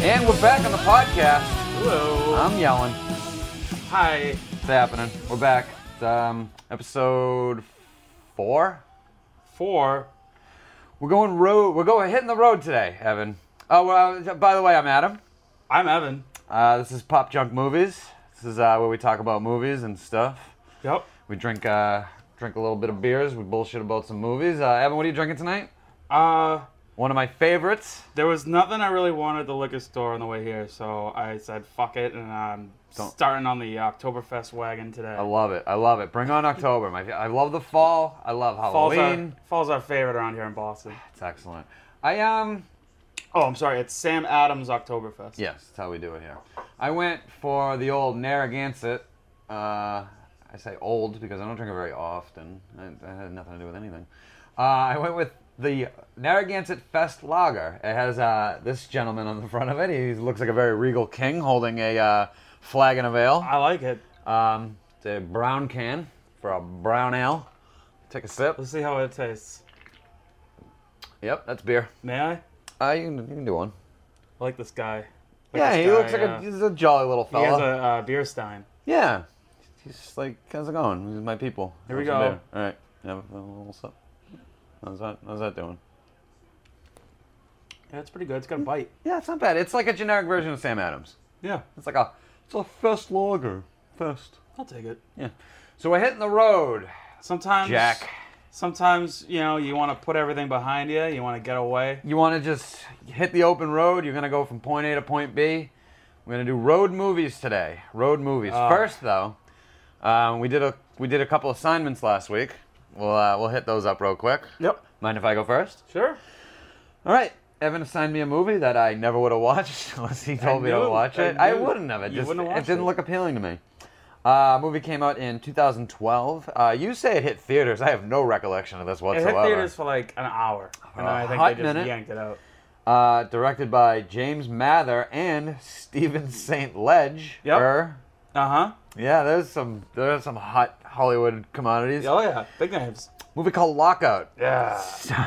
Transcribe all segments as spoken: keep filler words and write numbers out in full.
And we're back on the podcast. Hello. I'm yelling. Hi. What's happening? We're back. It's, um, episode four. Four. We're going road. We're going hitting the road today, Evan. Oh, well, uh, by the way, I'm Adam. I'm Evan. Uh, this is Pop Junk Movies. This is uh, where we talk about movies and stuff. Yep. We drink uh, drink a little bit of beers. We bullshit about some movies. Uh, Evan, what are you drinking tonight? Uh, One of my favorites. there was nothing I really wanted at the liquor store on the way here, so I said fuck it, and I'm Don't- starting on the Oktoberfest wagon today. I love it. I love it. Bring on October. My, I love the fall. I love Fall's Halloween. our, fall's our favorite around here in Boston. It's excellent. I um. Oh, I'm sorry, it's Sam Adams Oktoberfest. Yes, that's how we do it here. I went for the old Narragansett. Uh, I say old because I don't drink it very often. It, it had nothing to do with anything. Uh, I went with the Narragansett Fest Lager. It has uh, this gentleman on the front of it. He looks like a very regal king holding a uh, flagon of ale. I like it. Um, it's a brown can for a brown ale. Take a sip. Let's see how it tastes. Yep, that's beer. May I? Uh, you can, you can do one. I like this guy. Like Yeah, this he guy, looks like uh, a, he's a jolly little He has fella. a uh, beer stein. Yeah. He's just like, how's it going? These are my people. Here we Have some go. beer. All right. Have a little sip. How's that, how's that doing? Yeah, it's pretty good. It's got a bite. Yeah, it's not bad. It's like a generic version of Sam Adams. Yeah, It's like a, it's a Fest Lager. Fest. I'll take it. Yeah. So we're hitting the road, Sometimes, Jack. Sometimes, you know, you want to put everything behind you. You want to get away. You want to just hit the open road. You're going to go from point A to point B. We're going to do road movies today. Road movies. Uh. First, though, um, we did a we did a couple assignments last week. We'll uh, we'll hit those up real quick. Yep. Mind if I go first? Sure. All right. Evan assigned me a movie that I never would have watched unless he told me to knew, watch I it. I, knew. wouldn't have. It You just wouldn't have it watched didn't it. look appealing to me. Uh, movie came out in two thousand twelve. Uh, you say it hit theaters. I have no recollection of this It whatsoever. hit theaters for like an hour, and then A I think hot they just minute. yanked it out. Uh, directed by James Mather and Stephen Saint Ledge. Yep. Er, Uh huh. Yeah, there's some there's some hot Hollywood commodities. Oh yeah, big names. Movie called Lockout. Yeah.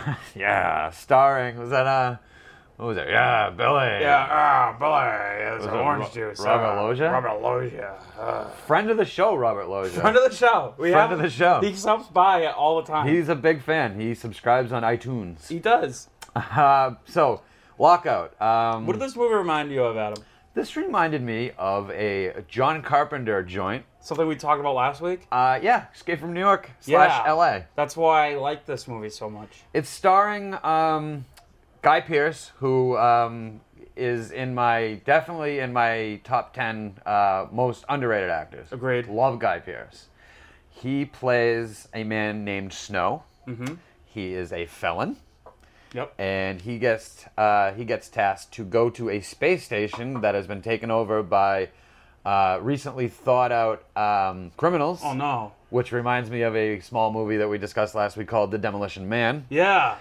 Yeah, starring was that uh what was it? Yeah, Billy. Yeah. Ah, Billy. It's Was it orange Ro- juice. Robert uh, Loggia? Robert Loggia. Uh. Friend of the show, Robert Loggia. Friend of the show. We Friend have of the show. He stops by all the time. He's a big fan. He subscribes on iTunes. he does. Uh, so, Lockout. Um, What did this movie remind you of, Adam? this reminded me of a John Carpenter joint. Something we talked about last week. Uh, yeah, Escape from New York slash Yeah. L A. That's why I like this movie so much. It's starring um, Guy Pearce, who um, is in my definitely in my top ten uh, most underrated actors. Agreed. Love Guy Pearce. He plays a man named Snow. Mm-hmm. He is a felon, Yep. and he gets uh, he gets tasked to go to a space station that has been taken over by uh, recently thought out um, criminals. Oh no. Which reminds me of a small movie that we discussed last week called The Demolition Man. Yeah.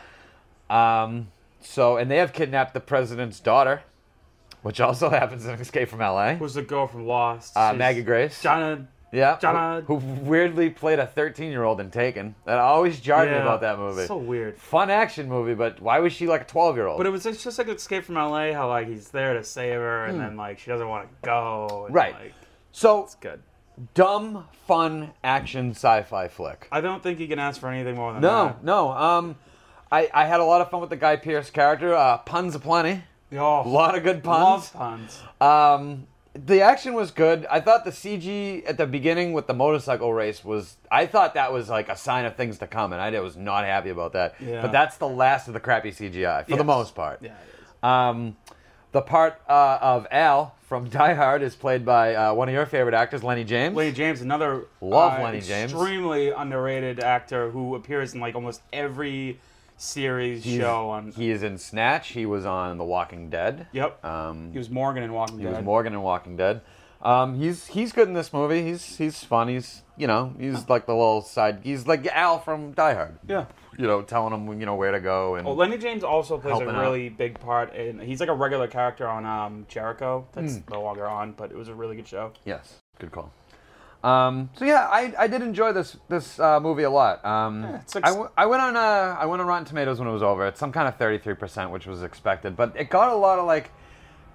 Um, so, and they have kidnapped the president's daughter, which also happens in Escape from L A. Who's the girl from Lost? Uh, She's- Maggie Grace. Jonna. Yeah. Jonna- Who, who weirdly played a thirteen-year-old in Taken. That always jarred me Yeah. about that movie. So weird. Fun action movie, but why was she like a twelve-year-old? But it was it's just like Escape from L A, how like he's there to save her, and then like she doesn't want to go. And, Hmm. Right. Like, so, it's good. dumb, fun action sci-fi flick. I don't think you can ask for anything more than No, that. no. Um, I, I had a lot of fun with the Guy Pearce character. Uh, puns aplenty. Oh, A lot of good love puns. puns. Um, the action was good. I thought the C G at the beginning with the motorcycle race was. I thought that was like a sign of things to come, and I was not happy about that. Yeah. But that's the last of the crappy C G I for the Yes. most part. Yeah, it is. Um, the part uh, of Al from Die Hard is played by uh, one of your favorite actors, Lenny James. Lenny James, another Love uh, Lenny James. extremely underrated actor who appears in like almost every series He's- show on. He is in Snatch. He was on The Walking Dead. Yep. Um, He was Morgan in Walking He Dead. was Morgan in Walking Dead. Um, he's he's good in this movie. He's he's fun. He's you know he's like the little side. He's like Al from Die Hard. Yeah. You know, telling him you know where to go and Well, Lenny James also plays Helping a out. really big part in. He's like a regular character on um, Jericho. That's Hmm. no longer on, but it was a really good show. yes, good call. Um, so yeah, I, I did enjoy this this uh, movie a lot. Um, Yeah, it's like- I, w- I went on uh, I went on Rotten Tomatoes when it was over. It's some kind of thirty-three percent, which was expected, but it got a lot of like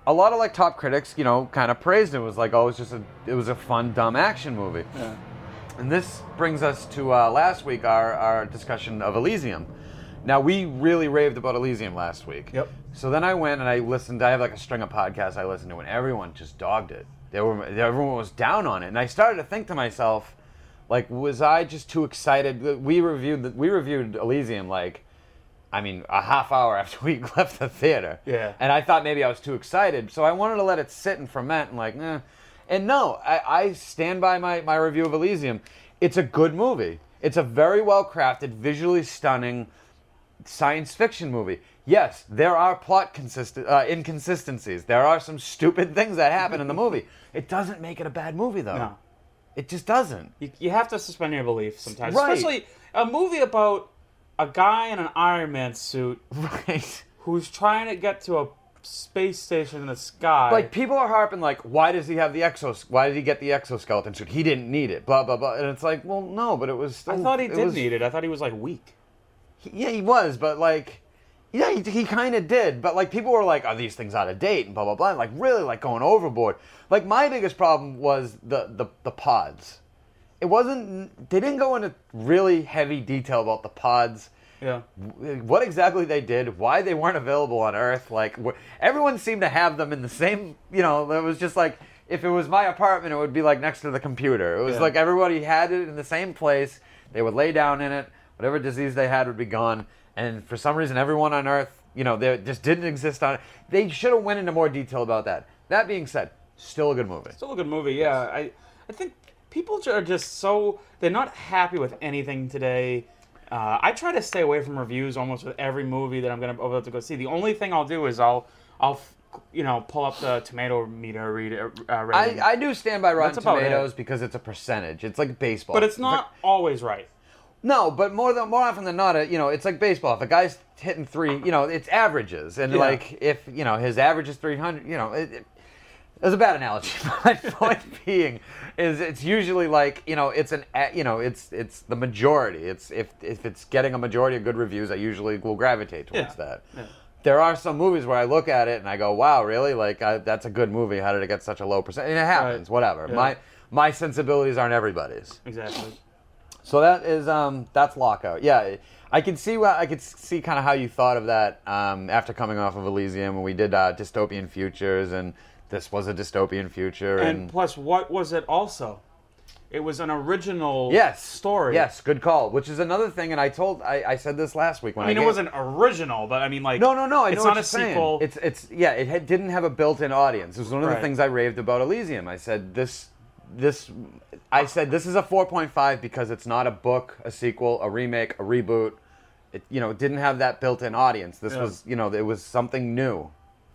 a lot of like top critics, you know, kind of praised it. It was like, oh, it was just a, it was a fun, dumb action movie. Yeah. And this brings us to uh, last week, our, our discussion of Elysium. Now, we really raved about Elysium last week. Yep. So then I went and I listened. I have like a string of podcasts I listened to, and everyone just dogged it. They were, everyone was down on it. And I started to think to myself, like, was I just too excited? We reviewed the, we reviewed Elysium like, I mean, a half hour after we left the theater. Yeah. And I thought maybe I was too excited, so I wanted to let it sit and ferment and like, eh. And no, I, I stand by my, my review of Elysium. It's a good movie. It's a very well-crafted, visually stunning science fiction movie. Yes, there are plot consist- uh, inconsistencies. There are some stupid things that happen in the movie. It doesn't make it a bad movie, though. No. It just doesn't. You, you have to suspend your belief sometimes. Right. Especially a movie about a guy in an Iron Man suit Right. who's trying to get to a space station in the sky. Like, people are harping, like, why does he have the exos? Why did he get the exoskeleton suit? He didn't need it, blah, blah, blah. And it's like, well, no, but it was still... I thought he it did was, need it. I thought he was, like, weak. he- yeah, he was, but, like... Yeah, he, he kind of did. But, like, people were like, are these things out of date? And blah, blah, blah. And, like, really, like, going overboard. Like, my biggest problem was the, the, the pods. It wasn't... They didn't go into really heavy detail about the pods. Yeah. What exactly they did, why they weren't available on Earth. Like, wh- everyone seemed to have them in the same, you know, it was just like, if it was my apartment, it would be like next to the computer. It was Yeah. like everybody had it in the same place. They would lay down in it. Whatever disease they had would be gone. And for some reason, everyone on Earth, you know, they just didn't exist on it. They should have went into more detail about that. That being said, still a good movie. Still a good movie, yeah. I, I think people are just so... They're not happy with anything today. Uh, I try to stay away from reviews almost with every movie that I'm going to about to go see. The only thing I'll do is I'll, I'll, you know, pull up the tomato meter read, uh, rating. I, I do stand by Rotten That's about Tomatoes it. because it's a percentage. It's like baseball. but it's not always right. No, but more than more often than not, uh, you know, it's like baseball. If a guy's hitting three, you know, it's averages, and Yeah. like if you know his average is three hundred, you know, it, it, it's a bad analogy. My point being is, it's usually like you know, it's an a- you know, it's it's the majority. It's if if it's getting a majority of good reviews, I usually will gravitate towards Yeah. that. Yeah. There are some movies where I look at it and I go, "Wow, really? Like I, that's a good movie. How did it get such a low percent?" And it happens. Right. Whatever. Yeah. My my sensibilities aren't everybody's. Exactly. So that is um that's Lockout. Yeah, I could see what I could see kind of how you thought of that um, after coming off of Elysium when we did uh, dystopian futures, and this was a dystopian future. And, And, plus, what was it also? It was an original yes, story. Yes, good call. Which is another thing, and I told I, I said this last week when I, I mean, it gave- wasn't original, but I mean, like... No, no, no. I it's know not what a you're sequel. saying. It's it's yeah. It had, didn't have a built-in audience. It was one of the Right. things I raved about Elysium. I said this this. I said this is a four point five because it's not a book, a sequel, a remake, a reboot. It you know it didn't have that built-in audience. This Yeah. was you know it was something new.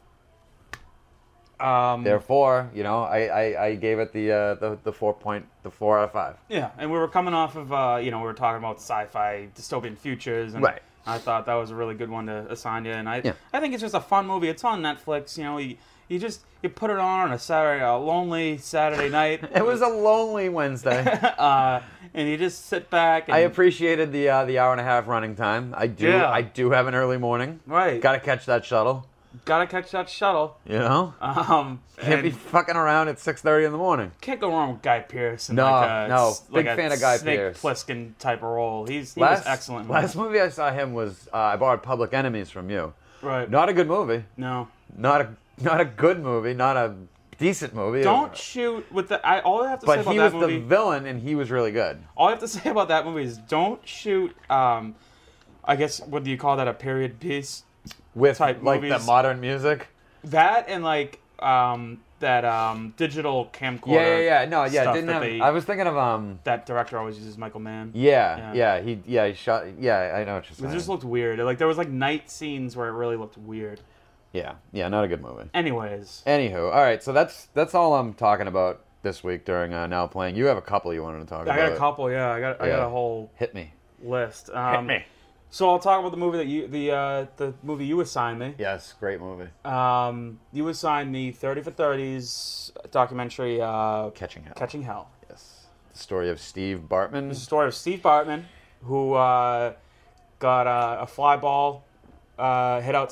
Um, Therefore, you know I, I, I gave it the uh, the the four point the four out of five. Yeah, and we were coming off of, uh, you know, we were talking about sci-fi dystopian futures, and Right. I thought that was a really good one to assign you. And I, Yeah. I think it's just a fun movie. It's on Netflix. You know, you, you just you put it on on a Saturday, a lonely Saturday night. It was a lonely Wednesday. uh, and you just sit back. And, I appreciated the uh, the hour and a half running time. I do Yeah. I do have an early morning. Right. Got to catch that shuttle. Gotta catch that shuttle. You know. Um, Can't be and fucking around at six thirty in the morning. can't go wrong with Guy Pearce. In No, like a, no. like Big a fan of Guy Snake Pearce. Plissken type of role. He's he Last, was excellent. in last that. movie I saw him was uh, I borrowed Public Enemies from you. Right. Not a good movie. No. Not a not a good movie. Not a decent movie. Don't shoot with the. I all I have to say But about he that was movie. the villain, and he was really good. All I have to say about that movie is don't shoot. Um, I guess what do you call that? A period piece. With Type like movies. the modern music. That and like um, that um, digital camcorder. Yeah, yeah, yeah. No, yeah. stuff Didn't that have. they- I was thinking of um. That director always uses Michael Mann. Yeah, Yeah. yeah. He yeah he shot. Yeah, I know what you're It saying. just looked weird. Like there was like night scenes where it really looked weird. yeah, yeah. Not a good movie. Anyways, Anywho, all right. So that's that's all I'm talking about this week during uh, Now Playing. You have a couple you wanted to talk I about. got a couple. Yeah, I got I got Yeah. a whole Hit me. list. Um, Hit me. So I'll talk about the movie that you the uh, the movie you assigned me. Yes, great movie. Um, you assigned me thirty for thirties documentary uh, Catching Hell. Catching Hell. Yes. The story of Steve Bartman. It's the story of Steve Bartman, who uh, got uh, a fly ball uh, hit out to him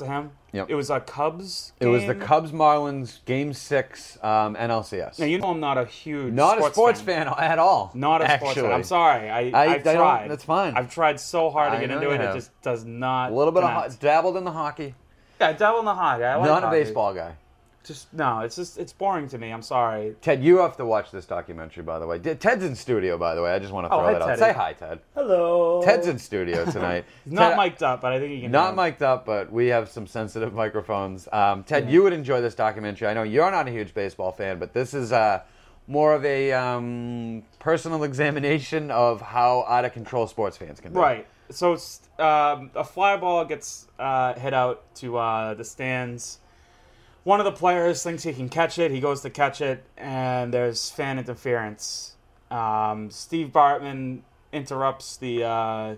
Yep. It was a Cubs It was the game? Cubs Marlins Game Six um, N L C S. Now, you know I'm not a huge Not sports a sports fan. fan, at all. Not a actually. sports fan. I'm sorry. I, I- I've I don't- tried. that's fine. I've tried so hard to I get know into you it. have. It just does not A little bit of connect. ho- dabbled in the hockey. Yeah, devil in the hockey. I like Not a hockey. baseball guy. Just no. It's just it's boring to me. I'm sorry. Ted, you have to watch this documentary, by the way. Ted's in studio, by the way. I just want to Oh, throw hi, that out. Teddy. Say hi, Ted. Hello. Ted's in studio tonight. He's not Ted, mic'd up, but I think he can. Not hear. mic'd up, but we have some sensitive microphones. Um, Ted, Yeah. you would enjoy this documentary. I know you're not a huge baseball fan, but this is uh, more of a um, personal examination of how out of control sports fans can be. Right. So it's, um, a fly ball gets uh, hit out to uh, the stands. One of the players thinks he can catch it. He goes to catch it, and there's fan interference. Um, Steve Bartman interrupts the uh,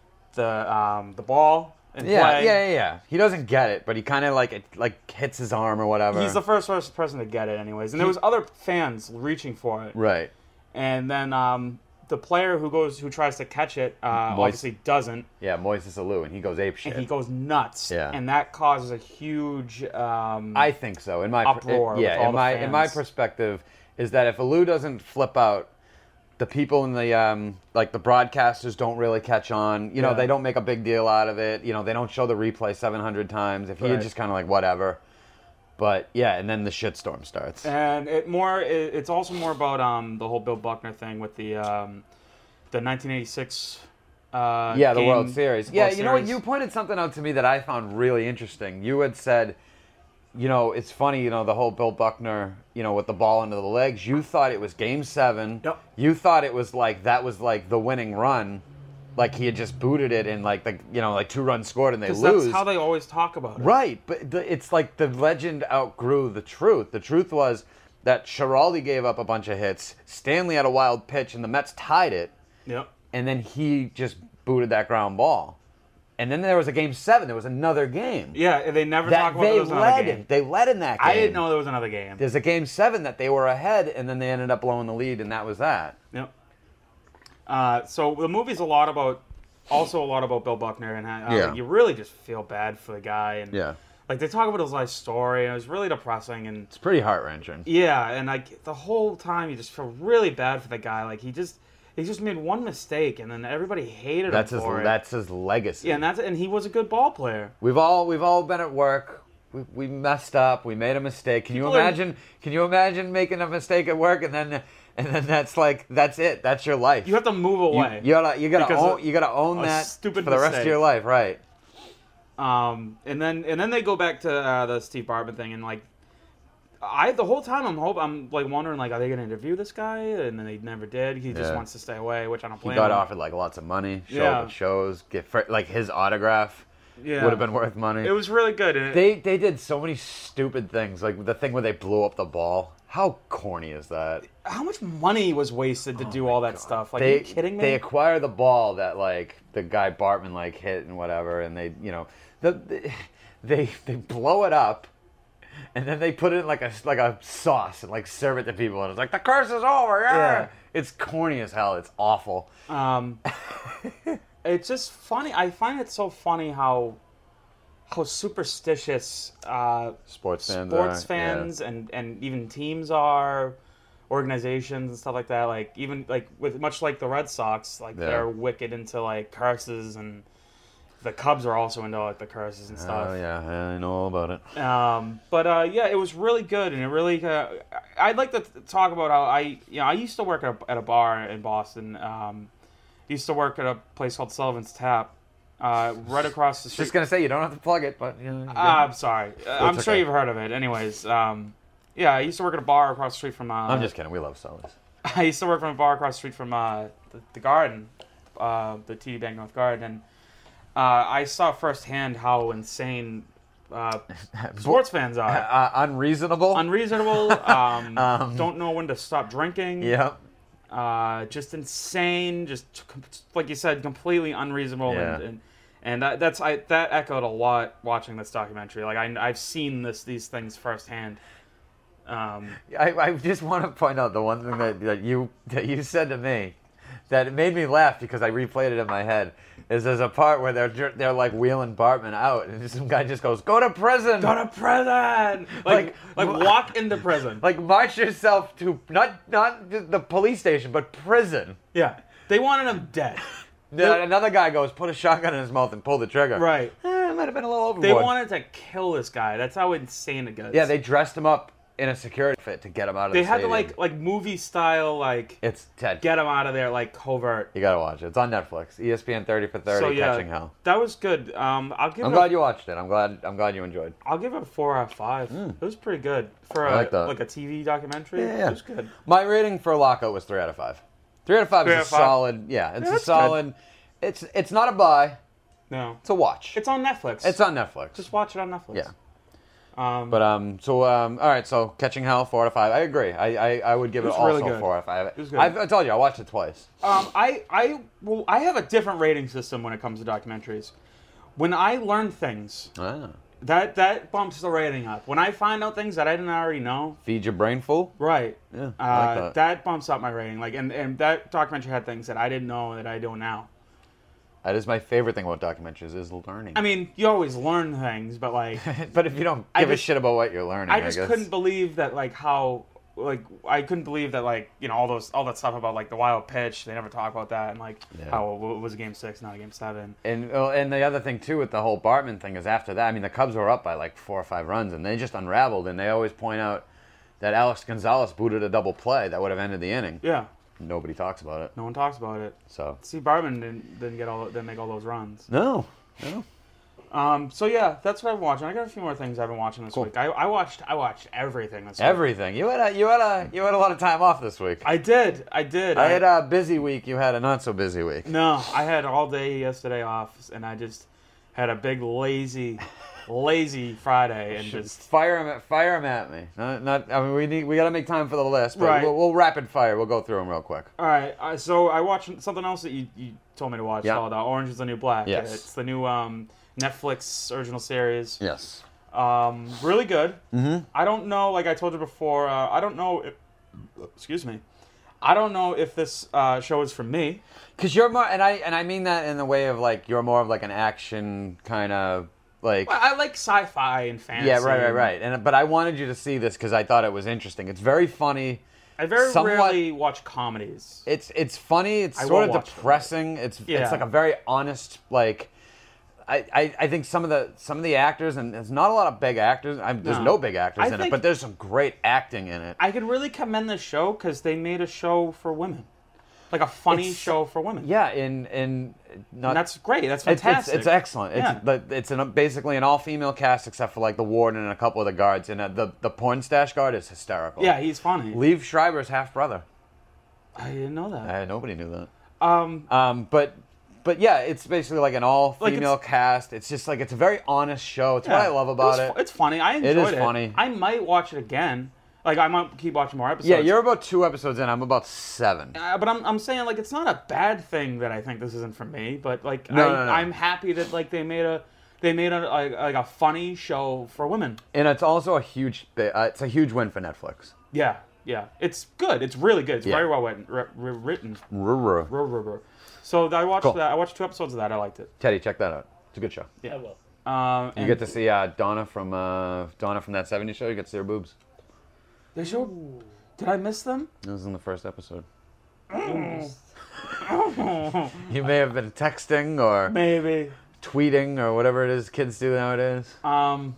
the um, the ball in Yeah, play. yeah, yeah, yeah. He doesn't get it, but he kind of like it like hits his arm or whatever. He's the first first person to get it, anyways. And there was other fans reaching for it. right. And then um, the player who goes who tries to catch it uh, Moist- obviously doesn't. Yeah, Moises Alou, and he goes ape shit. And he goes nuts. Yeah. And that causes a huge. Um, I think so. In my uproar in- yeah, with all in the my in my fans. perspective is that if Alou doesn't flip out, the people in the um like the broadcasters don't really catch on. You know, Yeah. they don't make a big deal out of it. You know, they don't show the replay seven hundred times. If he Right. had just kind of like whatever. But yeah, and then the shitstorm starts. and it more. It, it's also more about um, the whole Bill Buckner thing with the um, the nineteen eighty-six. Uh, Yeah, the game- World Series. Yeah, World you know what? Series. You pointed something out to me that I found really interesting. You had said, you know, it's funny, you know, the whole Bill Buckner, you know, with the ball into the legs. You thought it was Game Seven. Yep. You thought it was like that was like the winning run, like he had just booted it and like the you know like two runs scored and they 'Cause lose. that's how they always talk about it. Right, but the, it's like the legend outgrew the truth. The truth was that Schiraldi gave up a bunch of hits. Stanley had a wild pitch, and the Mets tied it. Yep. And then he just booted that ground ball. And then there was a game seven. There was another game. Yeah, and they never talk That about they there was another led. game. They led in that game. I didn't know there was another game. There's a game seven that they were ahead, and then they ended up blowing the lead, and that was that. Yep. Uh, so the movie's a lot about, also a lot about Bill Buckner, and how, Yeah. you really just feel bad for the guy, and Yeah. like they talk about his life story, and it was really depressing, and It's pretty heart wrenching. yeah, and like the whole time you just feel really bad for the guy, like he just he just made one mistake, and then everybody hated That's him his. for it. That's his legacy. Yeah, and that's and he was a good ball player. We've all we've all been at work. We, we messed up. We made a mistake. Can you People are- imagine? Can you imagine making a mistake at work and then and then that's like that's it. That's your life. You have to move You, away. you gotta you gotta Because own of you gotta own a that stupid for the rest of mistake. your life, right? Um, and then and then they go back to uh, the Steve Bartman thing, and like, I the whole time I'm hope I'm like wondering like, are they gonna interview this guy? And then they never did. He just Yeah. wants to stay away, which I don't He blame got him. offered like lots of money, show Yeah. up at shows, get fr- like his autograph Yeah, would have been worth money. It was really good. And it, They they did so many stupid things, like the thing where they blew up the ball. How corny is that? how much money was wasted to do all that stuff? Like, they, are you kidding me? They acquire the ball that like the guy Bartman like hit and whatever, and they you know the, the they they blow it up, and then they put it in like a like a sauce and like serve it to people, and it's like the curse is over. Yeah, Yeah. It's corny as hell. It's awful. Um, it's just funny. I find it so funny how how superstitious uh, Sports fans sports are, fans and, and even teams are, organizations and stuff like that. Like even like with much like the Red Sox, like Yeah. they're wicked into like curses, and the Cubs are also into like the curses and Oh stuff. yeah, I know all about it. Um, but uh, yeah, it was really good, and it really. Uh, I'd like to t- talk about how I, you know, I used to work at a, at a bar in Boston. Um, used to work at a place called Sullivan's Tap, uh, right across the street. Just gonna say you don't have to plug it, but you know, Ah, I'm sorry. Uh, I'm sure okay. you've heard of it. Anyways, um, yeah, I used to work at a bar across the street from. Uh, I'm just kidding. We love Sully's. I used to work from a bar across the street from uh, the, the Garden, uh, the T D Bank North Garden, and uh, I saw firsthand how insane uh, sports fans are. Uh, unreasonable. Unreasonable. Um, Um, don't know when to stop drinking. Yep. Uh, just insane. Just com- like you said, completely unreasonable. Yeah. And, and, and that, that's I that echoed a lot watching this documentary. Like I I've seen this these things firsthand. Um, I, I just want to point out the one thing that, that you that you said to me that made me laugh because I replayed it in my head. Is there's a part where they're ju- they're like wheeling Bartman out, and some guy just goes, "Go to prison, Go to prison. Like, like, Like, walk into prison. like march yourself to not not just the police station, but prison." Yeah, they wanted him dead. Then another guy goes, put a shotgun in his mouth and pull the trigger. Right. Eh, it might have been a little overboard. They wanted to kill this guy. That's how insane it gets. Yeah, they dressed him up in a security fit to get him out of They the had to stadium. like like movie style like It's Ted. get him out of there like covert. You gotta watch it. It's on Netflix. E S P N thirty for thirty. So yeah, Catching Hell. that was good. Um, I'll give. I'm it glad a, you watched it. I'm glad. I'm glad you enjoyed. I'll give it a four out of five. It was pretty good for I a, like that. like a T V documentary. Yeah, yeah. It was good. My rating for Lockout was three out of five. Three out of five Three is out a of five? solid. Yeah, it's Yeah, a that's solid. It's it's not a buy. No, It's a watch. it's on Netflix. It's on Netflix. Just watch it on Netflix. Yeah. Um, But um, so um, all right. So Catching Hell, four out of five. I agree. I I, I would give It it, was also really good. four out of five. It was good. I've, I told you, I watched it twice. Um, I, I, well, I have a different rating system when it comes to documentaries. When I learn things, Ah. that that bumps the rating up. When I find out things that I didn't already know, Feed your brain full. right? Yeah, uh, I like that. that bumps up my rating. Like, and, and that documentary had things that I didn't know that I don't now. That is my favorite thing about documentaries is learning. I mean, you always learn things, but like, but if you don't I give a just- shit about what you're learning, I I, just guess. couldn't believe that like how. Like I couldn't believe that like you know all those all that stuff about like the wild pitch, they never talk about that, and like Yeah. how it was a game six, not a game seven. And well, and the other thing too with the whole Bartman thing is after that, I mean, the Cubs were up by like four or five runs, and they just unraveled. And they always point out that Alex Gonzalez booted a double play that would have ended the inning. Yeah, Nobody talks about it. no one talks about it. So Steve Bartman didn't didn't get all didn't make all those runs. no, no. Um, so yeah, that's what I've been watching. I got a few more things I've been watching this Cool. week. I, I watched I watched everything this week. Everything. You had a you had a you had a lot of time off this week. I did, I did. I had a busy week. You had a not so busy week. no, I had all day yesterday off, and I just had a big lazy, lazy Friday, and just Fire him, at, fire him at me. Not, not. I mean, we need. We got to make time for the list, but Right. we'll, we'll rapid fire. We'll go through them real quick. all right. Uh, so I watched something else that you, you told me to watch Yeah. called uh, Orange Is the New Black. Yes. It's the new um, Netflix original series. Yes. Um, really good. Mm-hmm. I don't know, like I told you before, uh, I don't know if, excuse me, I don't know if this uh, show is for me. Because you're more, and I and I mean that in the way of like you're more of like an action kind of like. Well, I like sci-fi and fantasy. Yeah, right, right, right. And but I wanted you to see this because I thought it was interesting. It's very funny. I very somewhat- rarely watch comedies. It's it's funny. It's I sort will of watch them. depressing. It's Yeah. it's like a very honest like. I, I, I think some of the some of the actors, and there's not a lot of big actors. I, there's No. no big actors I in it, think- but there's some great acting in it. I could really commend this show because they made a show for women, like a funny It's- show for women. Yeah, in in not and that's great. That's It's, it's, fantastic. it's excellent. It's Yeah. the, it's an, basically an all-female cast except for like the warden and a couple of the guards. And uh, the the porn stash guard is hysterical. Yeah, he's funny. Liev Schreiber's half brother. I didn't know that. Uh, nobody knew that. Um, Um, but but yeah, it's basically like an all-female Like, cast. It's just like it's a very honest show. It's what yeah. I love about it. it. Was, It's funny. I enjoyed is it. funny. I might watch it again. Like I might keep watching more episodes. Yeah, you're about two episodes in. I'm about seven. Uh, but I'm, I'm saying like it's not a bad thing that I think this isn't for me. But like No, I, no, no. I'm happy that like they made a they made a like, like a funny show for women. And it's also a huge. bi- Uh, it's a huge win for Netflix. Yeah, yeah, it's good. It's really good. It's Yeah. very well written. ri- ri- written. Ruh-ruh. Ruh, ruh, ruh. So I watched Cool. that. I watched two episodes of that. I liked it. Teddy, check that out. It's a good show. Yeah. I will. Um, You and get to see uh, Donna from uh, Donna from that seventies show. You get to see her boobs. they showed. Did I miss them? It was in the first episode. You may have been texting or Maybe. tweeting or whatever it is kids do nowadays. Um.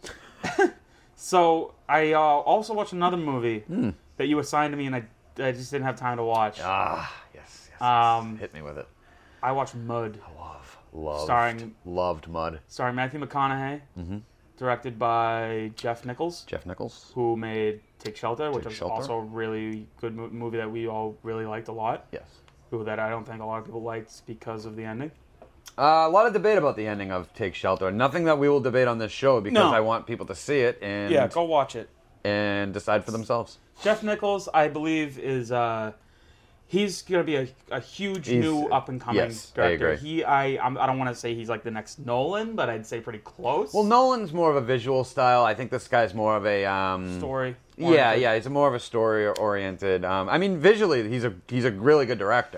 So I uh, also watched another movie Hmm. that you assigned to me, and I, I just didn't have time to watch. Ah, yes, yes. Um, yes. Hit me with it. I watched Mud, Love, loved, Starring- loved Mud. starring Matthew McConaughey, Mhm. directed by Jeff Nichols, Jeff Nichols. who made Take Shelter, which Take is Shelter. also a really good mo- movie that we all really liked a lot. Yes. Who that I don't think a lot of people liked because of the ending. Uh, a lot of debate about the ending of Take Shelter. Nothing that we will debate on this show because No. I want people to see it and Yeah, go watch it. and decide for themselves. Jeff Nichols, I believe, is uh, he's gonna be a, a huge He's- new up and coming yes, I director. agree. He, I, I'm, I don't want to say he's like the next Nolan, but I'd say pretty close. Well, Nolan's more of a visual style. I think this guy's more of a um, story. Yeah, yeah, he's more of a story oriented. Um, I mean, visually, he's a he's a really good director.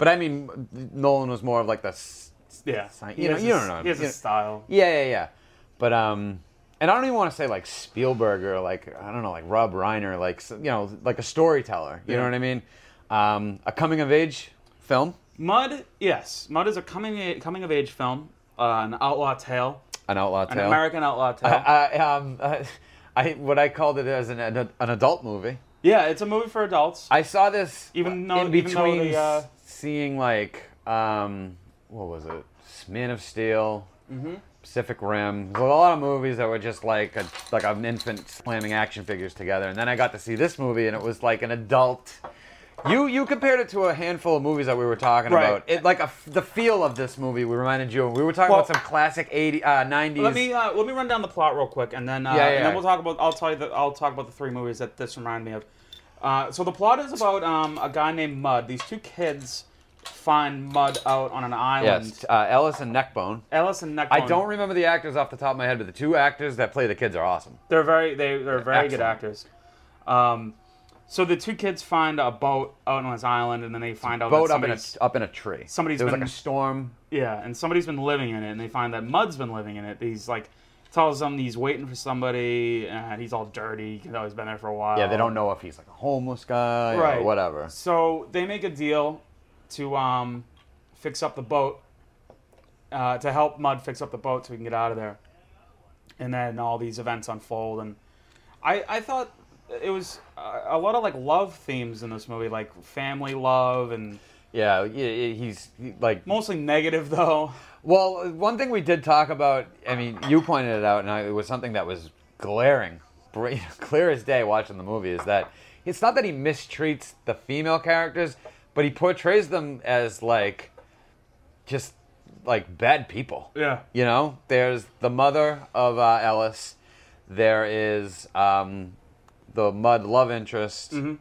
But I mean, Nolan was more of like the, s- Yeah, sci- He you know, has you a- don't know. He has You a know- style. Yeah, yeah, yeah. But um, and I don't even want to say like Spielberg or like I don't know, like Rob Reiner, like s- you know, like a storyteller. You Yeah. know what I mean? Um, a coming of age film, Mud, yes, Mud is a coming coming of age film, uh, an outlaw tale, an outlaw an tale. American outlaw tale. I, I, um, I, I what I called it as an an adult movie. Yeah, it's a movie for adults. I saw this Even though- in even though between the, uh, seeing like um, what was it, Man of Steel, Mm-hmm. Pacific Rim. There were a lot of movies that were just like a, like an infant slamming action figures together, and then I got to see this movie, and it was like an adult. You you compared it to a handful of movies that we were talking Right. about. It like a, the feel of this movie we reminded you of. We were talking Well, about some classic eighty, uh, nineties. Let me uh, let me run down the plot real quick, and then uh, Yeah, and yeah. then we'll talk about. I'll tell you that I'll talk about the three movies that this reminded me of. Uh, so the plot is about um, a guy named Mud. These two kids find Mud out on an island. Yes, uh, Ellis and Neckbone. Ellis and Neckbone. I don't remember the actors off the top of my head, but the two actors that play the kids are awesome. They're very they they're very good Excellent. actors. Um, so the two kids find a boat out on this island, and then they find out Boat that up in a somebody's up in a tree. somebody's there was been- like a storm. yeah, and somebody's been living in it, and they find that Mud's been living in it. He's like tells them he's waiting for somebody, and he's all dirty. You know, he's been there for a while. Yeah, they don't know if he's like a homeless guy or Right. whatever. So they make a deal to um, fix up the boat, uh, to help Mud fix up the boat so we can get out of there. And then all these events unfold, and I I thought it was a, a lot of like love themes in this movie, like family love, and Yeah, yeah, he's he- like. mostly negative though. Well, one thing we did talk about. I mean, you pointed it out, and I, it was something that was glaring, bra- clear as day watching the movie. Is that it's not that he mistreats the female characters, but he portrays them as like just like bad people. Yeah. You know, there's the mother of uh, Ellis. There is um, the Mud love interest, Mm-hmm.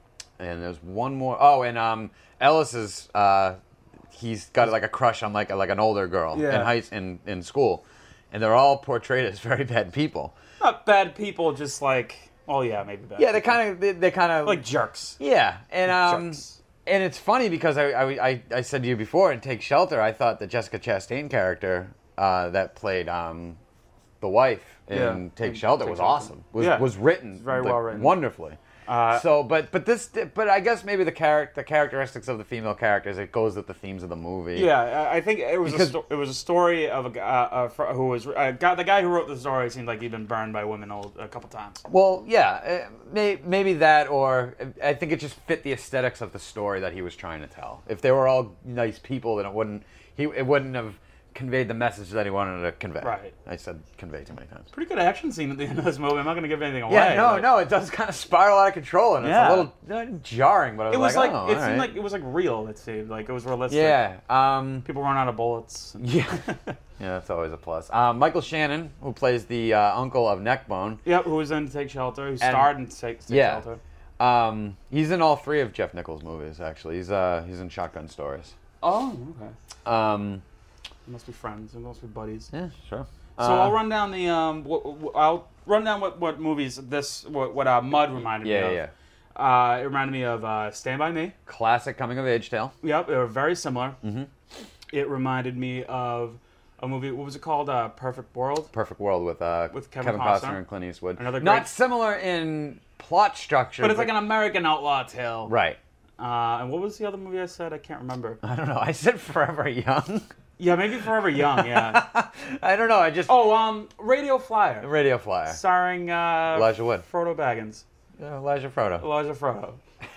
and there's one more. Oh, and um, Ellis is uh, he's got like a crush on like a, like an older girl Yeah. in high in in school, and they're all portrayed as very bad people. Not bad people, just like oh yeah, maybe bad. Yeah, they people. kind of they, they kind of like jerks. yeah, and um. Jerks. And it's funny because I, I, I, I said to you before in Take Shelter, I thought the Jessica Chastain character uh, that played um, the wife in Yeah. Take In Shelter Take was Shelter. awesome. Was Yeah. was written Very like, well written. wonderfully. Uh, so, but but this but I guess maybe the character the characteristics of the female characters it goes with the themes of the movie. Yeah, I I think it was Because- a sto- it was a story of a guy uh, fr- who was uh, guy, the guy who wrote the story seemed like he'd been burned by women a, a couple times. Well, yeah, uh, may, maybe that, or I think it just fit the aesthetics of the story that he was trying to tell. If they were all nice people, then it wouldn't he it wouldn't have conveyed the message that he wanted to convey. Right. I said convey too many times. Pretty good action scene at the end of this movie. I'm not going to give anything away. Yeah, no, but no, it does kind of spiral out of control, and Yeah. it's a little uh, jarring. But I was It was like, like, oh, it all seemed right. like it was like real. It seemed like it was realistic. yeah, um, People run out of bullets. and- yeah, yeah, that's always a plus. Um, Michael Shannon, who plays the uh, uncle of Neckbone, Yep. Who was in Take Shelter? Who starred in Take, Take yeah. Shelter? um, he's in all three of Jeff Nichols' movies. Actually, he's uh, he's in Shotgun Stories. Oh, okay. Um, They must be friends. They must be buddies. yeah, sure. So Uh, I'll run down the um. What, what, I'll run down what, what movies this what what uh, Mud reminded Yeah, me yeah, of. Uh, it reminded me of uh, Stand by Me. classic coming of age tale. Yep, they were very similar. Mm-hmm. It reminded me of a movie. What was it called? Uh, Perfect World. Perfect World with uh, With Kevin Costner. and Clint Eastwood. Another Not great- similar in plot structure, But it's like an American outlaw tale. right. Uh, and what was the other movie I said? I can't remember. I don't know. I said Forever Young. Yeah, maybe Forever Young. Yeah. I don't know. I just Oh, um, Radio Flyer, Radio Flyer. starring uh, Elijah Wood. Frodo Baggins, Yeah, Elijah Frodo. Elijah Frodo,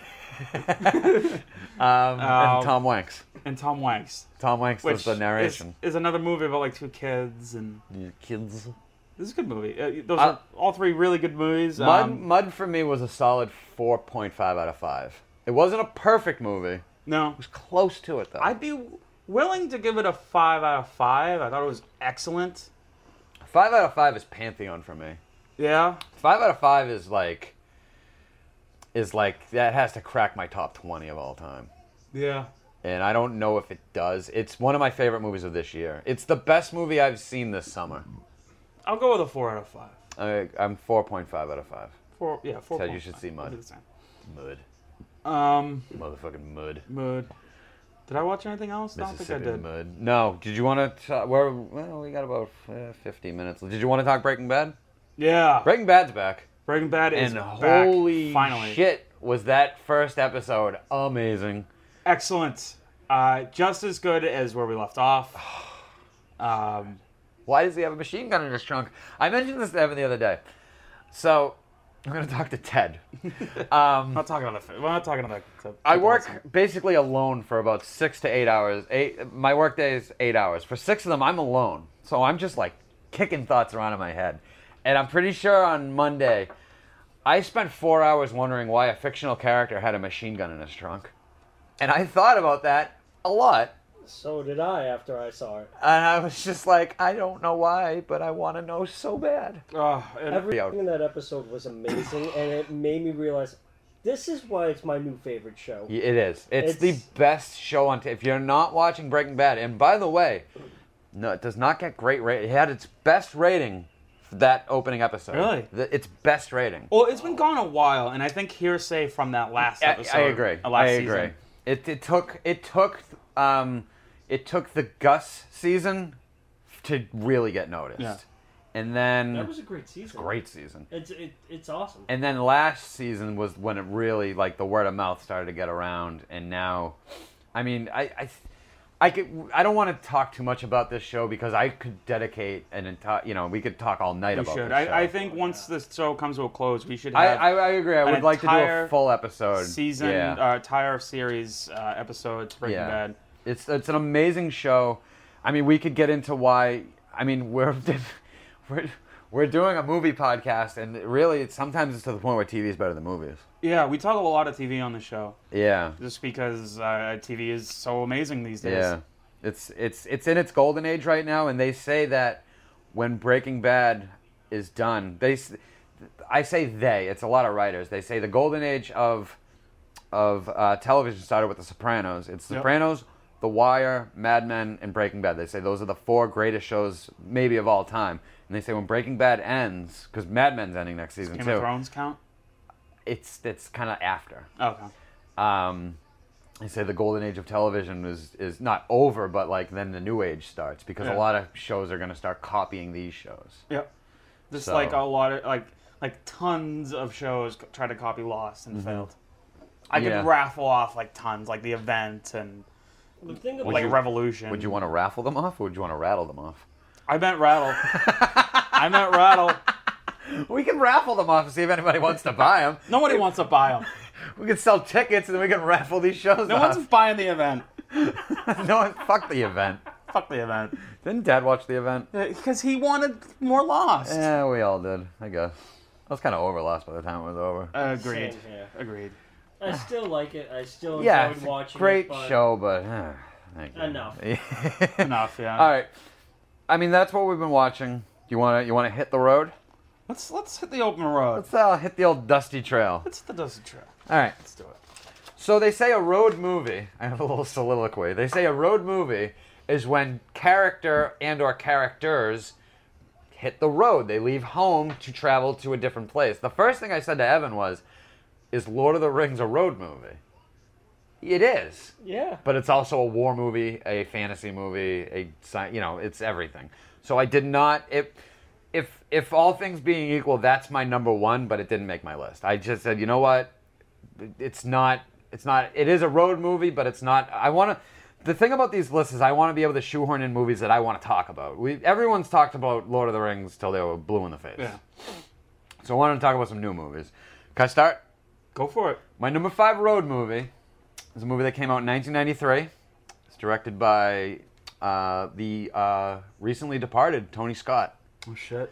Um, Um, and Tom Hanks. and Tom Hanks. Tom Hanks Which does the narration. Is, is another movie about like two kids, and Yeah, kids. this is a good movie. Uh, those Uh, are all three really good movies. Mud, Um, Mud for me was a solid four point five out of five. It wasn't a perfect movie. It no, was close to it, though. I'd be willing to give it a five out of five. I thought it was excellent. Five out of five is Pantheon for me. Yeah, Five out of five is like, is like, that has to crack my top twenty of all time. yeah. And I don't know if it does. It's one of my favorite movies of this year. It's the best movie I've seen this summer. I'll go with a four out of five. I, I'm four point five out of five. Four, yeah, four. Ted, you should see Mud. I'll do the same. Mud. Um, Motherfucking mud. mood. Did I watch anything else? I don't think I Mississippi did. Mud. No. Did you want to? Uh, we're well. We got about uh, fifty minutes. Did you want to talk Breaking Bad? Yeah. Breaking Bad's back. Breaking Bad is And back. holy Finally. shit, was that first episode amazing? Excellent. Uh, just as good as where we left off. Um, Why does he have a machine gun in his trunk? I mentioned this to Evan the other day. So I'm gonna talk to Ted. Um, I'm not talking about the. We're not talking about the. the I work basically alone for about six to eight hours. Eight. My work day is eight hours. For six of them, I'm alone. So I'm just like kicking thoughts around in my head. And I'm pretty sure on Monday, I spent four hours wondering why a fictional character had a machine gun in his trunk. And I thought about that a lot. So did I after I saw it. And I was just like, I don't know why, but I want to know so bad. Oh, and, Everything in that episode was amazing, and it made me realize this is why it's my new favorite show. It is. It's, It's- the best show on. T- if you're not watching Breaking Bad, and by the way, no, it does not get great rate. It had its best rating for that opening episode. Really? The, its best rating. well, it's been gone a while, and I think hearsay from that last I, episode. I agree. uh, last I season. agree. It, it took it took um it took the Gus season to really get noticed. Yeah. And then That was a great season. great season. It's it, it's awesome. And then last season was when it really, like, the word of mouth started to get around. And now, I mean, I, I, I could, I don't want to talk too much about this show because I could dedicate an entire, you know, we could talk all night We about should. this show. I, I think once the show comes to a close, we should I, have I, I agree. I an would like to do a entire full episode. season, Yeah. uh, entire series uh, episodes Breaking Yeah. Bad. It's it's an amazing show. I mean, we could get into why. I mean, we're we're we're doing a movie podcast, and really, it's, sometimes it's to the point where T V is better than movies. Yeah, we talk a lot of T V on the show, Yeah, just because uh, T V is so amazing these days. yeah. It's it's it's in its golden age right now, and they say that when Breaking Bad is done, they s- I say they. It's a lot of writers. They say the golden age of of uh, television started with The Sopranos. It's Yep. Sopranos, The Wire, Mad Men, and Breaking Bad. They say those are the four greatest shows maybe of all time. And they say when Breaking Bad ends, because Mad Men's ending next season Game too, of Thrones count? it's it's kind of after. Okay. Um, they say the golden age of television is is not over, but like then the new age starts because Yeah. a lot of shows are going to start copying these shows. Yep. Just So- like a lot of like like tons of shows c- try to copy Lost and failed. I could Mm-hmm. Yeah. raffle off like tons, like The Event and The thing Would about like you- Revolution. Would you want to raffle them off, or would you want to rattle them off? I meant rattle. I meant rattle. We can raffle them off and see if anybody wants to buy them. Nobody wants to buy them. We can sell tickets and then we can raffle these shows No off. one's buying the event. no one. Fuck the event. Fuck the event. Didn't Dad watch the event? Because he wanted more Lost. Yeah, we all did. I guess. I was kind of over Lost by the time it was over. Agreed. Same here. Agreed. I still like it. I still Yeah, enjoyed it's a watching great it. but show, but uh, thank you. Enough. Enough, yeah. All right. I mean, that's what we've been watching. You want to you want to hit the road? Let's let's hit the open road. Let's uh, hit the old dusty trail. Let's hit the dusty trail. All right. Let's do it. So they say a road movie. I have a little soliloquy. They say a road movie is when character and or characters hit the road. They leave home to travel to a different place. The first thing I said to Evan was, "Is Lord of the Rings a road movie?" It is. Yeah. But it's also a war movie, a fantasy movie, a sci- you know, it's everything. So I did not if if if all things being equal, that's my number one, but it didn't make my list. I just said, you know what? It's not it's not it is a road movie, but it's not I want to the thing about these lists is I want to be able to shoehorn in movies that I want to talk about. We everyone's talked about Lord of the Rings till they were blue in the face. Yeah. So I wanted to talk about some new movies. Can I start? Go for it. My number five road movie is a movie that came out in nineteen ninety-three. It's directed by uh, the uh, recently departed Tony Scott. Oh shit.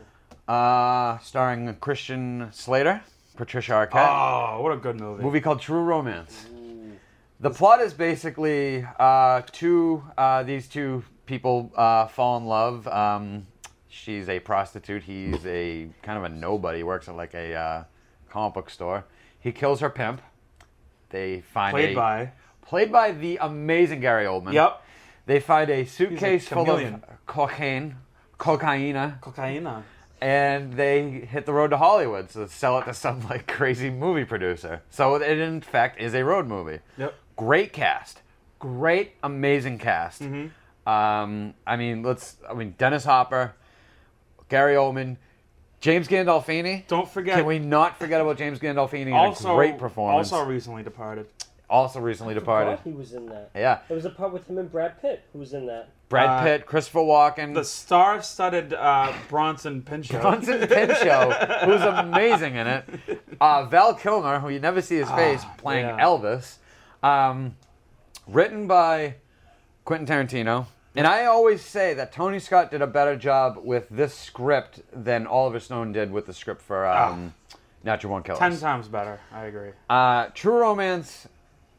Uh, starring Christian Slater, Patricia Arquette. Oh, what a good movie. A movie called True Romance. The plot is basically uh, two uh, these two people uh, fall in love. Um, she's a prostitute. He's a kind of a nobody. Works at like a uh, comic book store. He kills her pimp. They find Played a, by. played by the amazing Gary Oldman. Yep. They find a suitcase full of chameleon. cocaine, cocaina, Cocaina. and they hit the road to Hollywood to sell it to some like crazy movie producer. So it in fact is a road movie. Yep. Great cast, great, amazing cast. Mm-hmm. Um, I mean, let's. I mean, Dennis Hopper, Gary Oldman, James Gandolfini. Don't forget. Can we not forget about James Gandolfini? Also, a great performance. Also recently departed. Also recently departed. He was in that. Yeah. There was a part with him and Brad Pitt who was in that. Brad Uh, Pitt, Christopher Walken, The star-studded uh, Bronson Pinchot. Bronson Pinchot, who's amazing in it. Uh, Val Kilmer, who you never see his face, playing yeah. Elvis. Um, written by Quentin Tarantino. And I always say that Tony Scott did a better job with this script than Oliver Stone did with the script for um, Natural Born Killers. Ten times better. I agree. Uh, True Romance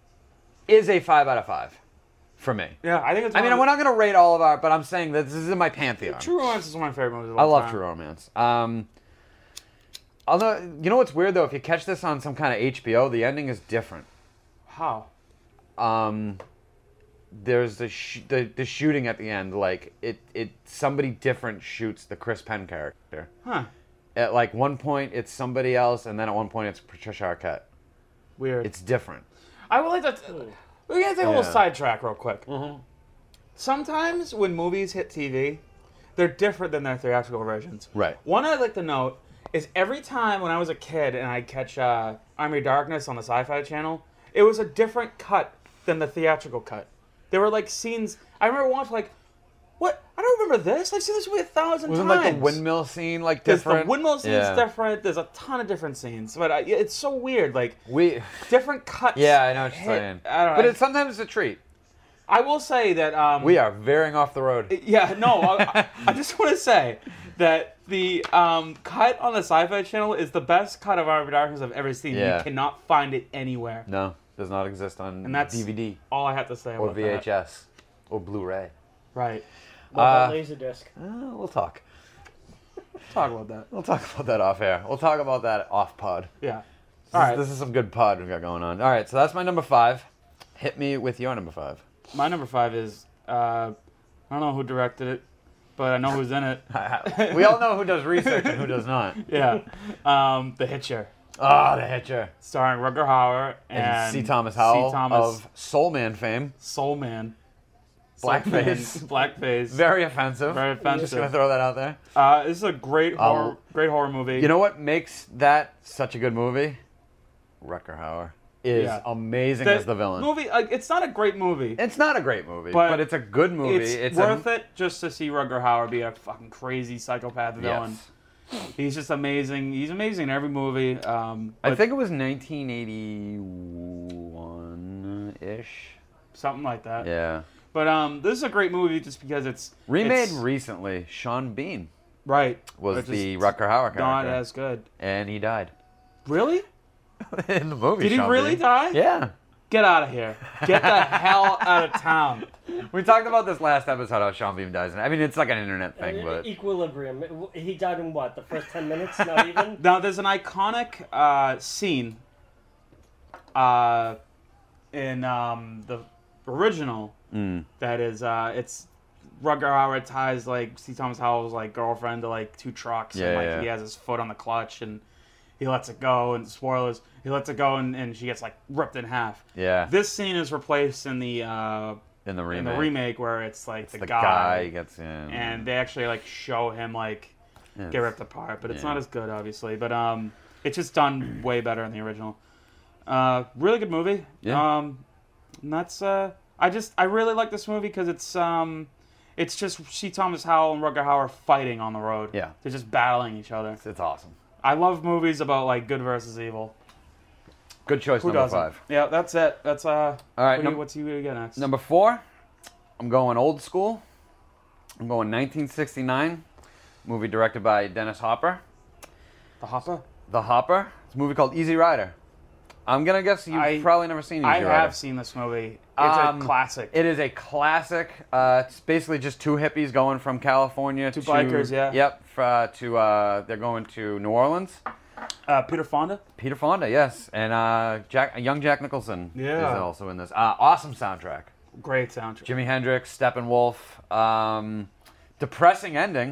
is a five out of five for me. Yeah, I think it's. I one mean, of we're the- not going to rate all of our, but I'm saying that this is in my pantheon. True Romance is one of my favorite movies of I all love time. True Romance. Um, although, you know what's weird though? If you catch this on some kind of H B O, the ending is different. How? Um, there's the, sh- the the shooting at the end. Like it, it somebody different shoots the Chris Penn character. Huh. At like one point it's somebody else, and then at one point it's Patricia Arquette. Weird. It's different. I would like to. We're gonna take a little Yeah. sidetrack real quick. Mm-hmm. Sometimes when movies hit T V, they're different than their theatrical versions. Right. One I'd like to note is every time when I was a kid and I'd catch uh, Army of Darkness on the Sci-Fi Channel, it was a different cut than the theatrical cut. There were like scenes. I remember watching like, what? I don't remember this. I've seen this movie a thousand Wasn't times. like the windmill scene like There's different? the windmill scene's Yeah. different. There's a ton of different scenes, but uh, it's so weird. Like We. different cuts. Yeah, I know what you're hit- saying. I don't know. But it's sometimes a treat. I will say that um, We are veering off the road. Yeah, no, I, I just want to say that the um, cut on the Sci-Fi Channel is the best cut of Army of Darkness I've ever seen. Yeah. You cannot find it anywhere. No, does not exist on And that's D V D all I have to say or about V H S or Blu-ray. that. Right. What about Uh, Laserdisc? Uh, we'll talk. Talk about that. We'll talk about that off air. We'll talk about that off pod. Yeah. This, All is, right. this is some good pod we got going on. All right, so that's my number five. Hit me with your number five. My number five is uh, I don't know who directed it, but I know who's in it. We all know who does research and who does not. Yeah. Um, the Hitcher, Ah, The Hitcher. starring Rutger Hauer And, and, C. Thomas Howell C. Thomas of Soul Man fame. Soul Man. Blackface. Soul Man, Blackface. Very offensive. Very I'm just offensive. going to throw that out there. Uh, this is a great horror, I'll- great horror movie. You know what makes that such a good movie? Rutger Hauer is Yeah. amazing as the villain. Movie, like, it's not a great movie. It's not a great movie, but, But it's a good movie. It's, It's, worth a, it just to see Rutger Hauer be a fucking crazy psychopath villain. Yes. He's just amazing. He's amazing in every movie. Um, I but think it was nineteen eighty-one-ish. something like that. Yeah. But um, this is a great movie just because it's Remade it's- recently. Sean Bean right. was which the is Rutger Hauer character. not as good. And he died. Really? In the movie, Did he Sean really Bean. die? Yeah. Get out of here. Get the hell out of town. We talked about this last episode how Sean Bean dies. I mean, it's like an internet thing, Uh, but... Equilibrium. He died in what? The first ten minutes? Not even? Now, there's an iconic uh, scene uh, in um, the original Mm. that is, uh, it's Rutger Hauer ties like C. Thomas Howell's like girlfriend to like two trucks, Yeah, and like yeah. he has his foot on the clutch, and he lets it go. And spoilers, he lets it go, and, and she gets like ripped in half. Yeah. This scene is replaced in the uh, In the remake. in the remake where it's like the, the guy, guy gets in. and they actually like show him like Yes. get ripped apart, but it's Yeah. not as good, obviously. But um, it's just done way better in the original. Uh, really good movie. Yeah. Um, and that's uh, I just I really like this movie because it's um, it's just C. Thomas Howell and Rutger Hauer fighting on the road. Yeah. They're just battling each other. It's, it's awesome. I love movies about like good versus evil. Good choice, Who number doesn't? five. Yeah, that's it. That's uh. All right, What do num- you, what's you get next? Number four, I'm going old school. I'm going nineteen sixty-nine. Movie directed by Dennis Hopper. The Hopper. The Hopper. It's a movie called Easy Rider. I'm going to guess you've I- probably never seen Easy I Rider. have seen this movie. It's Um, a classic. It is a classic. Uh, it's basically just two hippies going from California Two to... bikers, yeah. Yep. f- Uh, to, uh, they're going to New Orleans. Uh, Peter Fonda. Peter Fonda, yes. And uh, Jack, young Jack Nicholson Yeah. is also in this. Uh, awesome soundtrack. Great soundtrack. Jimi Hendrix, Steppenwolf. Um, depressing ending.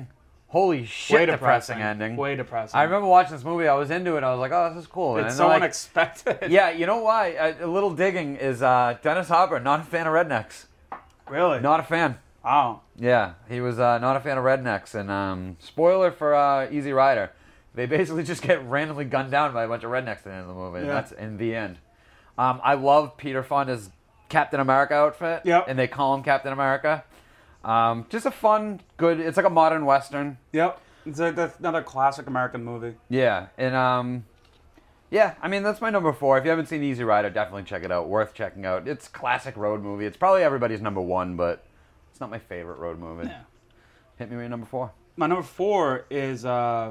holy shit, Way depressing depressing. ending. Way depressing. I remember watching this movie. I was into it. I was like, oh, this is cool. It's and so then, like, unexpected. yeah, you know why? A, a little digging is uh, Dennis Hopper, not a fan of rednecks. Really? Not a fan. Wow. Yeah, he was uh, not a fan of rednecks. And um, spoiler for uh, Easy Rider, they basically just get randomly gunned down by a bunch of rednecks at the end of the movie. And Yeah. that's in the end. Um, I love Peter Fonda's Captain America outfit. Yep. And they call him Captain America. Um, just a fun, good, it's like a modern Western. Yep. It's a, that's another classic American movie. Yeah, and um, yeah, I mean, that's my number four. If you haven't seen Easy Rider, definitely check it out. Worth checking out. It's classic road movie. It's probably everybody's number one, but it's not my favorite road movie. Yeah. Hit me with your number four. My number four is uh,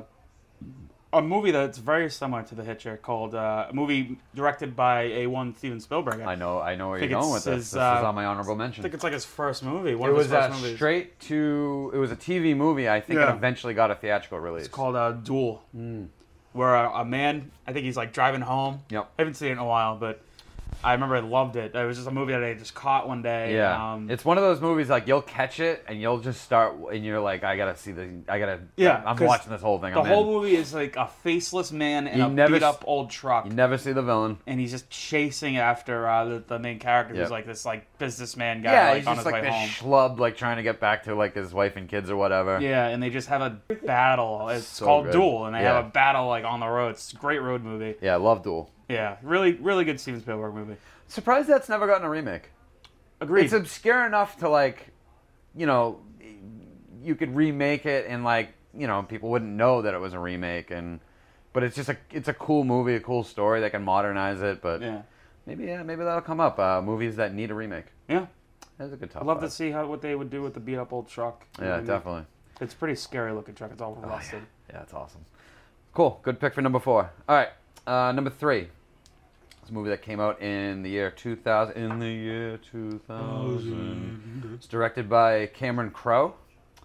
a movie that's very similar to The Hitcher, called uh, a movie directed by A one Steven Spielberg. I know, I know where think you're going it's with this. his, this uh, is on my honorable I mention. think it's like his first movie. One It of his was first uh, movies. straight to. It was a T V movie. I think Yeah. it eventually got a theatrical release. It's called uh, Duel, Mm. where a, a man, I think he's like driving home. Yep. I haven't seen it in a while, but I remember I loved it. It was just a movie that I just caught one day. Yeah, Um, it's one of those movies like you'll catch it and you'll just start and you're like, I gotta see the, I gotta. Yeah, I'm 'cause watching this whole thing. the I'm whole in. movie is like a faceless man in You a never beat up s- old truck. You never see the villain. And he's just chasing after uh, the, the main character, Yep. who's like this like businessman guy, Yeah, like he's on just his like way this home. schlub, like trying to get back to like his wife and kids or whatever. Yeah, and they just have a battle. It's So called good. Duel, and they Yeah. have a battle like on the road. It's a great road movie. Yeah, love Duel. Yeah, really, really good Steven Spielberg movie. Surprised that's never gotten a remake. Agreed. It's obscure enough to like, you know, you could remake it and like, you know, people wouldn't know that it was a remake, and but it's just a it's a cool movie, a cool story. They can modernize it, but yeah, maybe yeah, maybe that'll come up. Uh, movies that need a remake. yeah. That's a good top I'd love five. to see how what they would do with the beat up old truck. Yeah, And definitely. It's a pretty scary looking truck. It's all Oh, rusted. Yeah, that's awesome. Cool. Good pick for number four. All right, uh, number three. It's a movie that came out in the year two thousand. In the year two thousand. It's directed by Cameron Crowe.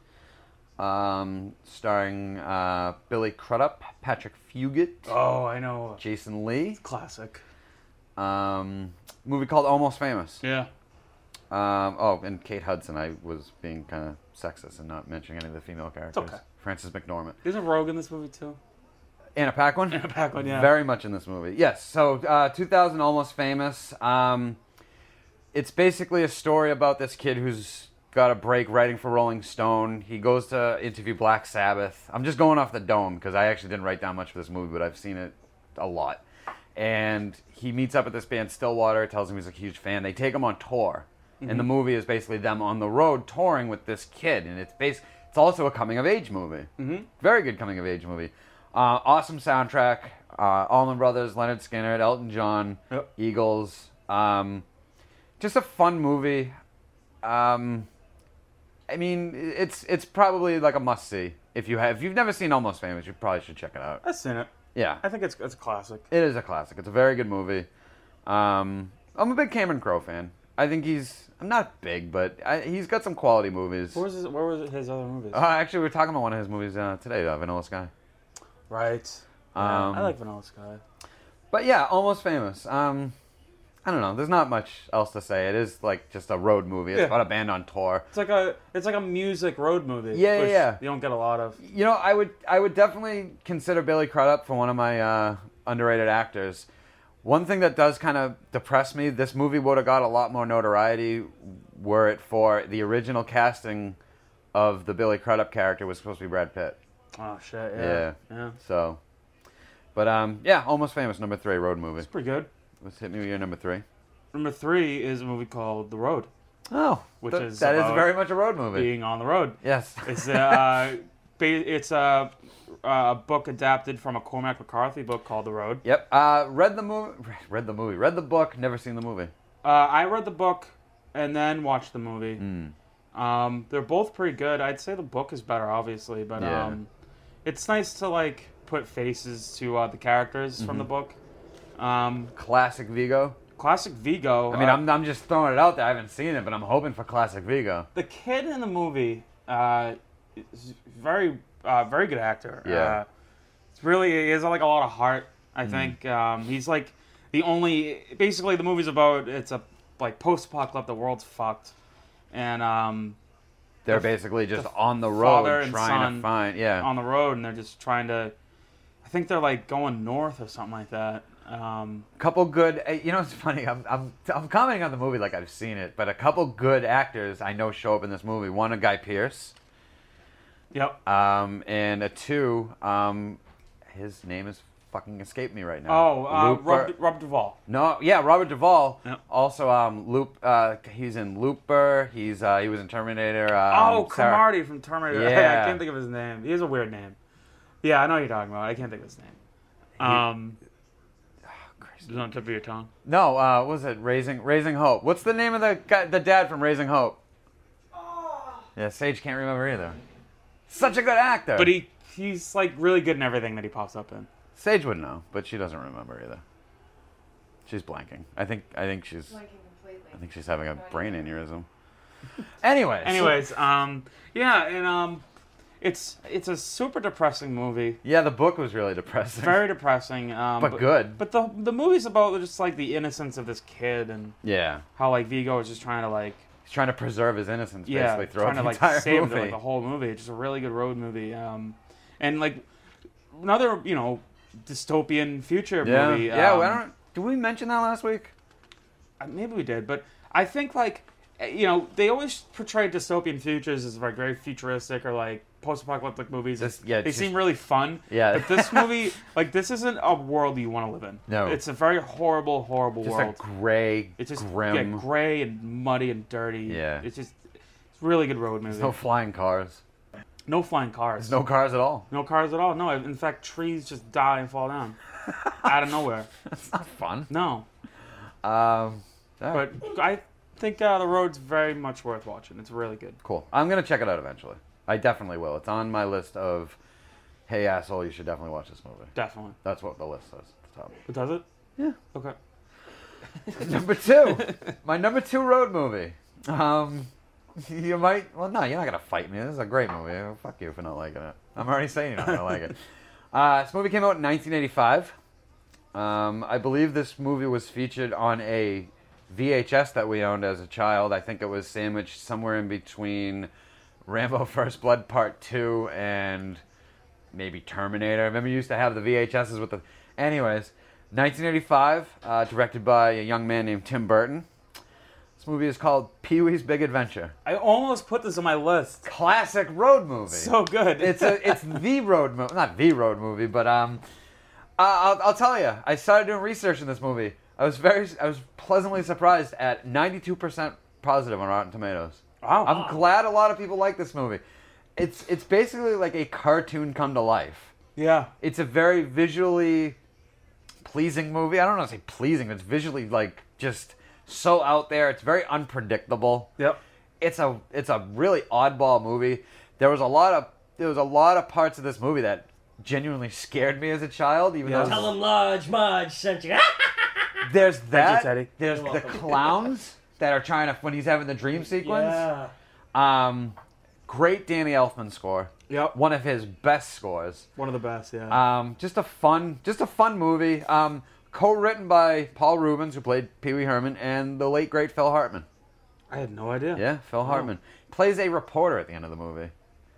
Um, starring uh, Billy Crudup, Patrick Fugit, Oh, I know. Jason Lee. Classic. Um, movie called Almost Famous. Yeah. Um, oh, and Kate Hudson. I was being kind of sexist and not mentioning any of the female characters. okay. Frances McDormand. Isn't Rogue in this movie too? Anna Paquin. Anna Paquin, yeah. Very much in this movie. Yes. So, uh, two thousand, Almost Famous. Um, it's basically a story about this kid who's got a break writing for Rolling Stone. He goes to interview Black Sabbath. I'm just going off the dome because I actually didn't write down much for this movie, but I've seen it a lot. And he meets up with this band, Stillwater, tells him he's a huge fan. They take him on tour. Mm-hmm. And the movie is basically them on the road touring with this kid. And it's bas- it's also a coming-of-age movie. Mm-hmm. Very good coming-of-age movie. Uh, awesome soundtrack. Uh, Allman Brothers, Leonard Skinner, Elton John, Yep. Eagles. Um, just a fun movie. Um, I mean, it's it's probably like a must-see. If you have, if you've never seen Almost Famous, you probably should check it out. I've seen it. Yeah, I think it's it's a classic. it is a classic. It's a very good movie. Um, I'm a big Cameron Crowe fan. I think he's. I'm not big, but I, he's got some quality movies. Where was his, where was his other movies? Uh, actually, we were talking about one of his movies uh, today, uh, Vanilla Sky. right. Yeah, Um, I like Vanilla Sky. But yeah, Almost Famous. Um, I don't know. There's not much else to say. It is like just a road movie. It's Yeah. about a band on tour. It's like a it's like a music road movie. Yeah, yeah, which yeah. You don't get a lot of. You know, I would I would definitely consider Billy Crudup for one of my uh, underrated actors. One thing that does kind of depress me, this movie would have got a lot more notoriety were it for the original casting of the Billy Crudup character was supposed to be Brad Pitt. Oh shit! Yeah. Yeah. Yeah. So, but um, yeah, Almost Famous, number three, road movie. It's pretty good. Let's hit me with your number three. Number three is a movie called The Road, Oh, Which th- is that is about very much a road movie. being on the road. Yes. It's uh, ba- it's a a book adapted from a Cormac McCarthy book called The Road. Yep. Uh, read the movie. Read the movie. Read the book. Never seen the movie. Uh, I read the book and then watched the movie. Mm. Um, they're both pretty good. I'd say the book is better, obviously, but Yeah. um, it's nice to like put faces to uh, the characters from the book. Um, Classic Vigo. classic Vigo. I mean, uh, I'm I'm just throwing it out there. I haven't seen it, but I'm hoping for classic Vigo. the kid in the movie uh, is very uh, very good actor. Yeah. Uh, it's really he has like a lot of heart. I think um, he's like the only. Basically, the movie's about it's a like post-apocalyptic. The world's fucked, and um, They're the- basically just the on the father road and trying son to find. Yeah. on the road, and they're just trying to. I think they're like going north or something like that. Um, Couple good. eh, You know, it's funny. I'm I'm I'm commenting on the movie like I've seen it, but a couple good actors I know show up in this movie. One, a Guy Pearce. yep. Um, and a two. Um, his name is fucking escaped me right now. Oh, uh, Looper- Rob, Rob Duvall. No, yeah, Robert Duvall. Yep. Also, um, Loop. Uh, he's in Looper. He's uh, he was in Terminator. Um, oh, Sarah- Cromartie from Terminator. Yeah. I can't think of his name. He has a weird name. Yeah, I know what you're talking about. I can't think of his name. Um, Christ. Is it on the tip of your tongue? No, uh, what was it? Raising Raising Hope. What's the name of the guy, the dad from Raising Hope? Yeah, Sage can't remember either. Such a good actor. But he he's like really good in everything that he pops up in. Sage would know, but she doesn't remember either. She's blanking. I think I think she's Blanking completely. I think she's having a brain aneurysm. Anyways. Anyways, um, yeah, and um, it's it's a super depressing movie. Yeah, the book was really depressing. Very depressing. Um, But good. But the the movie's about just like the innocence of this kid and Yeah. how like Vigo is just trying to like He's trying to preserve his innocence yeah basically throughout trying to the like entire save movie. it, like the whole movie. It's just a really good road movie. Um, and like another you know dystopian future yeah. movie. Yeah, um, well, I don't did we mention that last week? Uh, Maybe we did, but I think like uh, you know they always portray dystopian futures as like very futuristic or like post-apocalyptic movies. This- yeah, they just- seem really fun. Yeah. But this movie, like this isn't a world you want to live in. No. It's a very horrible, horrible Just world. a gray, It's just grim. yeah, gray and muddy and dirty. Yeah. It's just it's a really good road movie. There's no flying cars. No flying cars. There's no cars at all. No cars at all. No, in fact, trees just die and fall down out of nowhere. That's not fun. No, Um, yeah, but I think uh, the road's very much worth watching. It's really good. cool. I'm gonna check it out eventually. I definitely will. It's on my list of, hey asshole, you should definitely watch this movie. Definitely. That's what the list says at the top. It does it? Yeah. Okay. Number two, my number two road movie. Um, you might. Well, no, you're not gonna fight me. This is a great movie. Oh, fuck you for not liking it. I'm already saying you're not gonna like it. Uh, this movie came out in nineteen eighty-five. Um, I believe this movie was featured on a V H S that we owned as a child. I think it was sandwiched somewhere in between Rambo: First Blood Part Two and maybe Terminator. I remember you used to have the V H Ses with the. Anyways, nineteen eighty-five, uh, directed by a young man named Tim Burton. This movie is called Pee-wee's Big Adventure. I almost put this on my list. Classic road movie. So good. it's a it's the road movie, not the road movie, but um, uh, I'll I'll tell you. I started doing research in this movie. I was very I was pleasantly surprised at ninety-two percent positive on Rotten Tomatoes. Wow. I'm glad a lot of people like this movie. It's it's basically like a cartoon come to life. Yeah. It's a very visually pleasing movie. I don't know if to say pleasing. It's visually like just so out there. It's very unpredictable. Yep. It's a it's a really oddball movie. There was a lot of there was a lot of parts of this movie that genuinely scared me as a child. Even Yeah. though Tell him Large Marge sent you. there's that, Teddy. there's You're the welcome. clowns that are trying to when he's having the dream sequence. Yeah. Um, great Danny Elfman score. Yep. One of his best scores. One of the best, yeah. Um, just a fun, just a fun movie. Um, co-written by Paul Rubens, who played Pee Wee Herman, and the late great Phil Hartman. I had no idea. Yeah, Phil Hartman plays a reporter at the end of the movie.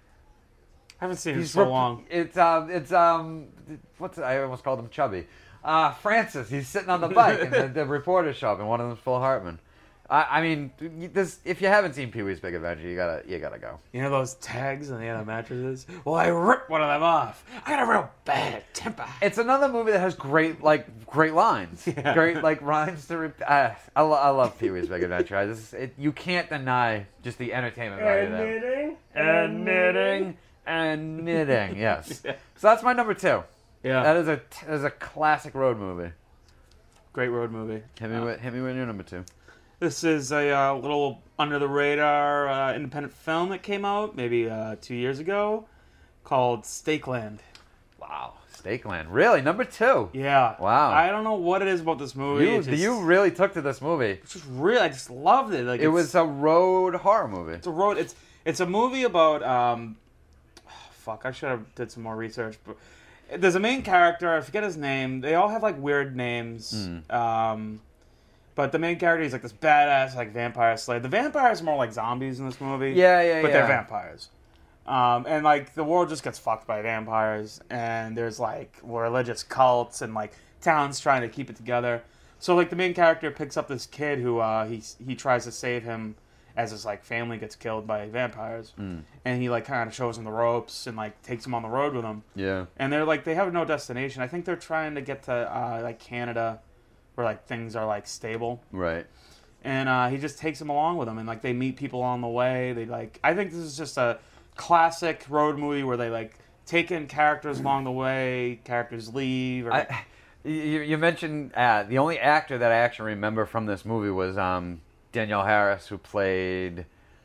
I haven't seen it in He's so rep- long. It's um, it's um, what's it? I almost called him Chubby. Uh, Francis. He's sitting on the bike in the, the reporter shop, and one of them's Phil Hartman. I, I mean, this if you haven't seen Pee Wee's Big Adventure, you gotta you gotta go. You know those tags on the end of mattresses? Well, I ripped one of them off. I got a real bad temper. It's another movie that has great like great lines, Yeah. great like rhymes to. Rep- uh, I, lo- I love Pee Wee's Big Adventure. I just it, you can't deny just the entertainment value And there. knitting. And knitting and knitting. Yes. So that's my number two. Yeah. That is a that is a classic road movie. Great road movie. Hit me with hit me with your number two. This is a uh, little under the radar uh, independent film that came out maybe uh, two years ago called Stakeland. Wow, Stakeland. Really, number two. Yeah. Wow. I don't know what it is about this movie. You It's just, you really took to this movie. it's just really, I just loved it. Like It it's- was a road horror movie. It's a road. It's it's a movie about um, fuck. I should have did some more research. But there's a main character. I forget his name. They all have like weird names. Hmm. Um, But the main character is like this badass like vampire slayer. The vampires are more like zombies in this movie. Yeah, yeah, but yeah. they're vampires. Um, and like the world just gets fucked by vampires, and there's like religious cults and like towns trying to keep it together. So like the main character picks up this kid who uh, he he tries to save him as his like family gets killed by vampires, Mm. and he like kind of shows him the ropes and like takes him on the road with him. Yeah. And they're like they have no destination. I think they're trying to get to uh, like Canada, where like things are like stable. Right. And uh, he just takes him along with him, and like they meet people on the way. They like I think this is just a classic road movie where they like take in characters along the way, characters leave. Or, I, you, you mentioned uh, the only actor that I actually remember from this movie was um, Danielle Harris, who played.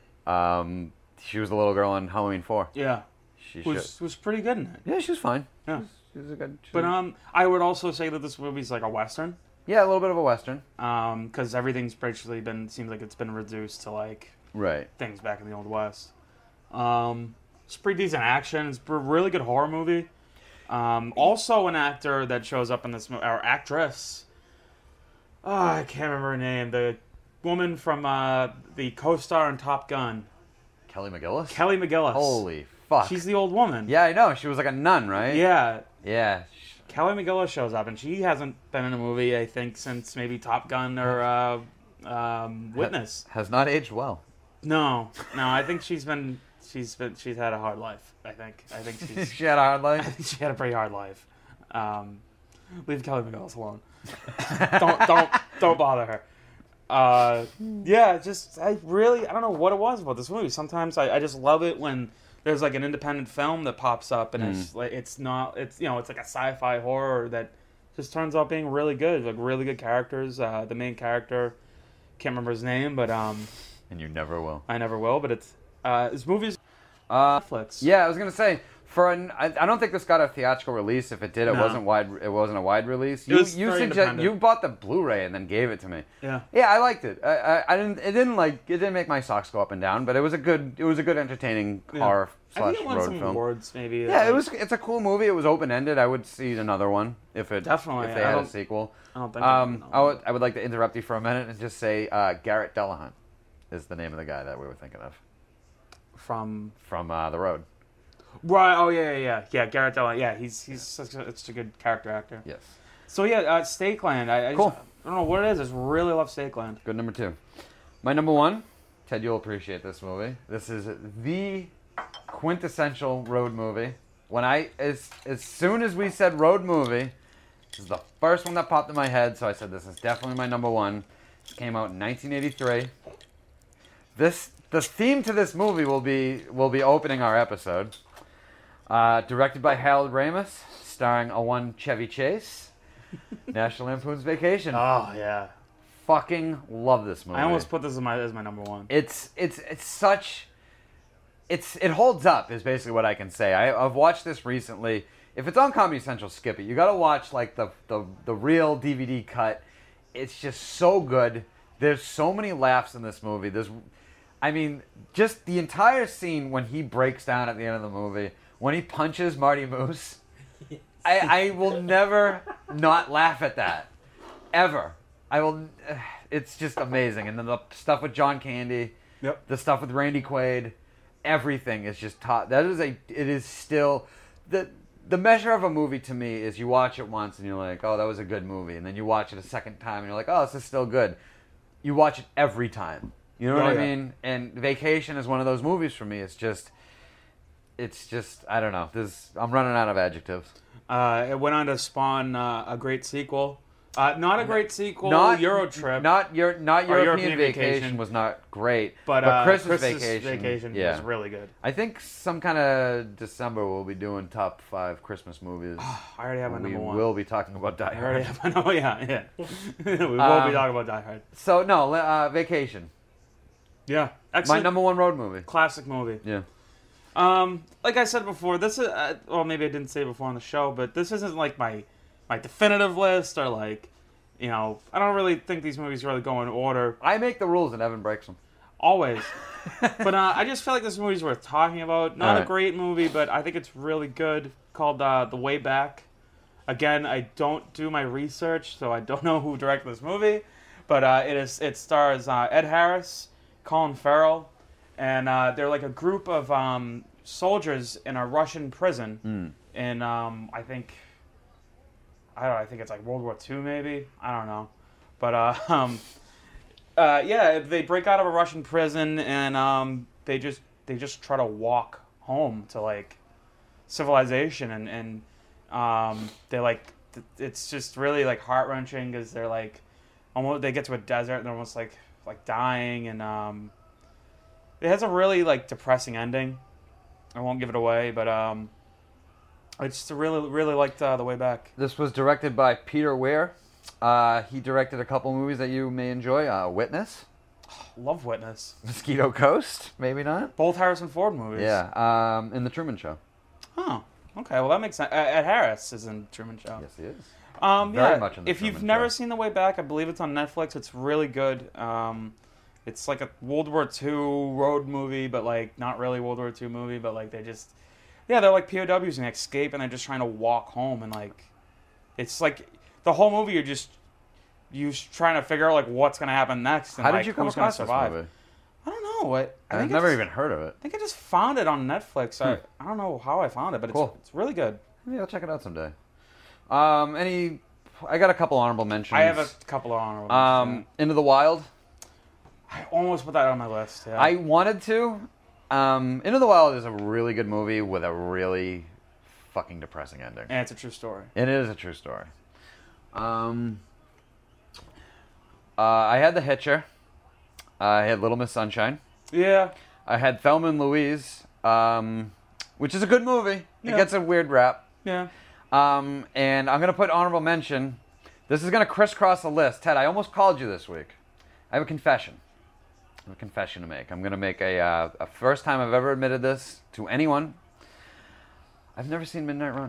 Um, she was the little girl in Halloween four. yeah, She was should- was pretty good in it. Yeah, she was fine. Yeah. She was, she was a good. she But was- um, I would also say that this movie's like a western, yeah, a little bit of a western. um, because everything's basically been seems like it's been reduced to like Right. things back in the old west. Um, it's pretty decent action. It's a really good horror movie. Um, also, an actor that shows up in this movie, or actress. Oh, I can't remember her name. The woman from uh, the co-star in Top Gun, Kelly McGillis. Kelly McGillis. Holy fuck. She's the old woman. Yeah, I know. She was like a nun, right? Yeah. Yeah. Kelly McGillis shows up, and she hasn't been in a movie, I think, since maybe Top Gun or uh, um, Witness. Has not aged well. No, no, I think she's been she's been she's had a hard life. I think I think she's She had a hard I life. think she had a pretty hard life. Um, leave Kelly McGillis alone. don't don't don't bother her. Uh, yeah, just I really I don't know what it was about this movie. Sometimes I, I just love it when there's like an independent film that pops up and it's like it's not it's you know it's like a sci-fi horror that just turns out being really good. Like really good characters. Uh, the main character can't remember his name, but um, And you never will. I never will. But it's uh, this movie's Uh, Netflix. yeah, I was gonna say for an, I, I don't think this got a theatrical release. If it did, it No. wasn't wide. It wasn't a wide release. It You was you very suggest independent. you bought the Blu-ray and then gave it to me. Yeah. Yeah, I liked it. I, I, I didn't. It didn't like. It didn't make my socks go up and down, but it was a good. It was a good, entertaining Yeah. horror I slash think it won road some film. awards, maybe. Yeah, like- it was. It's a cool movie. It was open ended. I would see another one if it Definitely. if they I had a don't- sequel. I don't think. Um, no. I would I would like to interrupt you for a minute and just say uh, Garrett Delahunt is the name of the guy that we were thinking of From from uh, The Road. right. Oh yeah, yeah, yeah. Yeah, Garrett Dillon. Yeah, he's he's such a, such a good character actor. Yes. So yeah, uh, Stakeland. I, I Cool. Just, I don't know what it is. I just really love Stakeland. Good number two. My number one, Ted, you'll appreciate this movie. This is the quintessential road movie. When I as as soon as we said road movie, this is the first one that popped in my head. So I said this is definitely my number one. It came out in nineteen eighty-three. This the theme to this movie will be will be opening our episode. Uh, directed by Harold Ramis, starring a one Chevy Chase. National Lampoon's Vacation. Oh yeah. Fucking love this movie. I almost put this as my as my number one. It's it's it's such. It's it holds up is basically what I can say. I, I've watched this recently. If it's on Comedy Central, skip it. You got to watch like the, the the real D V D cut. It's just so good. There's so many laughs in this movie. There's, I mean, just the entire scene when he breaks down at the end of the movie when he punches Marty Moose. I I will never not laugh at that ever. I will. It's just amazing. And then the stuff with John Candy. Yep. The stuff with Randy Quaid. Everything is just top. That is a. It is still the the measure of a movie to me is you watch it once and you're like, oh, that was a good movie, and then you watch it a second time and you're like, oh, this is still good. You watch it every time. You know Oh, what yeah. I mean? And Vacation is one of those movies for me. It's just. It's just I don't know. This I'm running out of adjectives. Uh, it went on to spawn uh, a great sequel. Uh, not a great sequel. Not Euro Trip. Not your not Or European, European vacation, Vacation. was not great, but uh, Christmas, Christmas vacation, Vacation yeah. was really good. I think some kind of December we'll be doing top five Christmas movies. I already have my we number one. will be talking about Die I already Hard. have my number. Yeah, yeah. we will Um, be talking about Die Hard. So no, uh, Vacation. Yeah, My excellent. number one road movie. classic movie. Yeah. Um, like I said before, this is uh, well, maybe I didn't say it before on the show, but this isn't like my my definitive list or like, you know, I don't really think these movies really go in order I make the rules and Evan breaks them. always. But uh, I just feel like this movie's worth talking about. Not Alright. a great movie, but I think it's really good. Called uh, The Way Back. Again, I don't do my research, so I don't know who directed this movie. But uh, it is it stars uh, Ed Harris, Colin Farrell, and uh, they're like a group of um, soldiers in a Russian prison. Mm. In um, I think I don't know, I think it's like World War Two maybe. I don't know, but uh, um, uh, yeah, they break out of a Russian prison and um, they just they just try to walk home to like civilization and and um, they like th- it's just really like heart wrenching because they're like almost they get to a desert and they're almost like like dying and um, it has a really like depressing ending. I won't give it away, but um. I just really, really liked uh, The Way Back. This was directed by Peter Weir. Uh, he directed a couple movies that you may enjoy. Uh, Witness. Love Witness. Mosquito Coast. Maybe not. Both Harrison Ford movies. Yeah. Um, and The Truman Show. Oh, okay. Well, that makes sense. Uh, Ed Harris is in Truman Show. Yes, he is. Um, Very yeah, much in The if you've Truman never Show. seen The Way Back, I believe it's on Netflix. It's really good. Um, it's like a World War Two road movie, but like not really World War Two movie, but like they just... Yeah, they're like P O Ws and they escape, and they're just trying to walk home, and like, it's like the whole movie. You're just you just trying to figure out like what's gonna happen next, and How like did you come who's gonna across this survive. movie? I don't know. I, I I've think I never just- even heard of it. I think I just found it on Netflix. I, Hmm. I don't know how I found it, but Cool. it's it's really good. Maybe I'll check it out someday. Um, any? I got a couple honorable mentions. I have a couple of honorable Um, mentions, Into the Wild. yeah. I almost put that on my list. Yeah. I wanted to. Um, Into the Wild is a really good movie with a really fucking depressing ending. and it's a true story. It is a true story. Um, uh, I had The Hitcher. I had Little Miss Sunshine. Yeah. I had Thelma and Louise, um, which is a good movie. It Yeah. gets a weird rap. Yeah. Um, and I'm going to put honorable mention. This is going to crisscross the list. Ted, I almost called you this week. I have a confession. I have a confession to make. I'm going to make a, uh, a first time I've ever admitted this to anyone. I've never seen Midnight Run.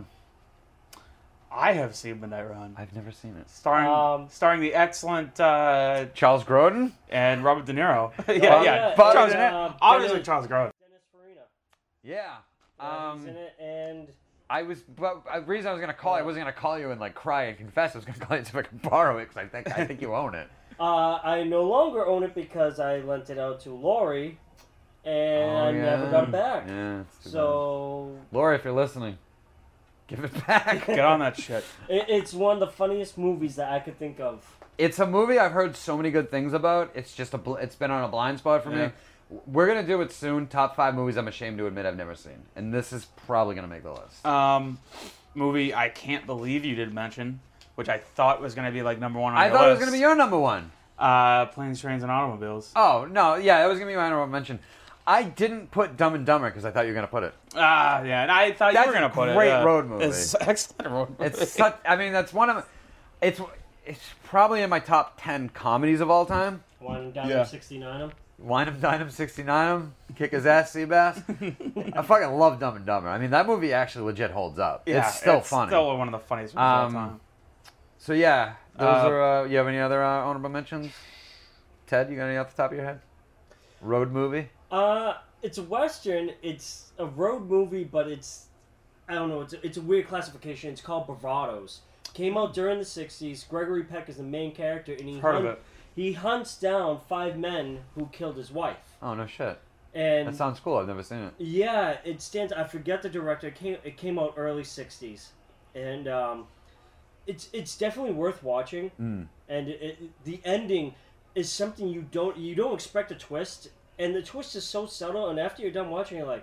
I have seen Midnight Run, I've never seen it. starring Um, starring the excellent uh, Charles Grodin? and Robert De Niro. yeah, Oh, yeah. yeah, but- Charles, and, uh, obviously Dennis- Charles Grodin. Dennis Farina. Yeah. Yeah, he's Um, in it, and I was, but the reason I was gonna call, I wasn't gonna call you and like cry and confess. I was gonna call you so I could borrow it because I think I think you own it. uh, I no longer own it because I lent it out to Lori, and Oh, I yeah. never got it back. Yeah. it's too So bad. Laura, if you're listening, give it back. Get on that shit. it, it's one of the funniest movies that I could think of. It's a movie I've heard so many good things about. It's just a, bl- it's been on a blind spot for Yeah. me. We're gonna do it soon. Top five movies I'm ashamed to admit I've never seen, and this is probably gonna make the list. Um, movie I can't believe you did mention, which I thought was gonna be like number one on I your thought it was list. gonna be your number one. Uh, Planes, Trains, and Automobiles. Oh no, yeah, that was gonna be my honorable mention. I didn't put Dumb and Dumber because I thought you were gonna put it. Ah, yeah, and I thought That's you were gonna a put it. great yeah. road movie. It's an excellent road movie. It's such. I mean, that's one of. It's it's probably in my top ten comedies of all time. One down Yeah. to sixty-nine. 'em. Wine 'em, dine 'em, sixty-nine 'em, kick his ass, Seabass. I fucking love Dumb and Dumber. I mean, that movie actually legit holds up. yeah, it's still funny. Still one of the funniest movies of all Um, time. So yeah, those Uh, are. Uh, you have any other uh, honorable mentions? Ted, you got any off the top of your head? Road movie. Uh, it's a western. It's a road movie, but it's I don't know. It's a, it's a weird classification. It's called Bravados. Came out during the sixties. Gregory Peck is the main character, and he Heard of hunt- it. he hunts down five men who killed his wife. Oh no shit. And That sounds cool. I've never seen it. yeah, it stands. I forget the director. It came it came out early sixties, and um, it's it's definitely worth watching. Mm. And it, it, the ending is something you don't you don't expect a twist, and the twist is so subtle. And after you're done watching, you're like,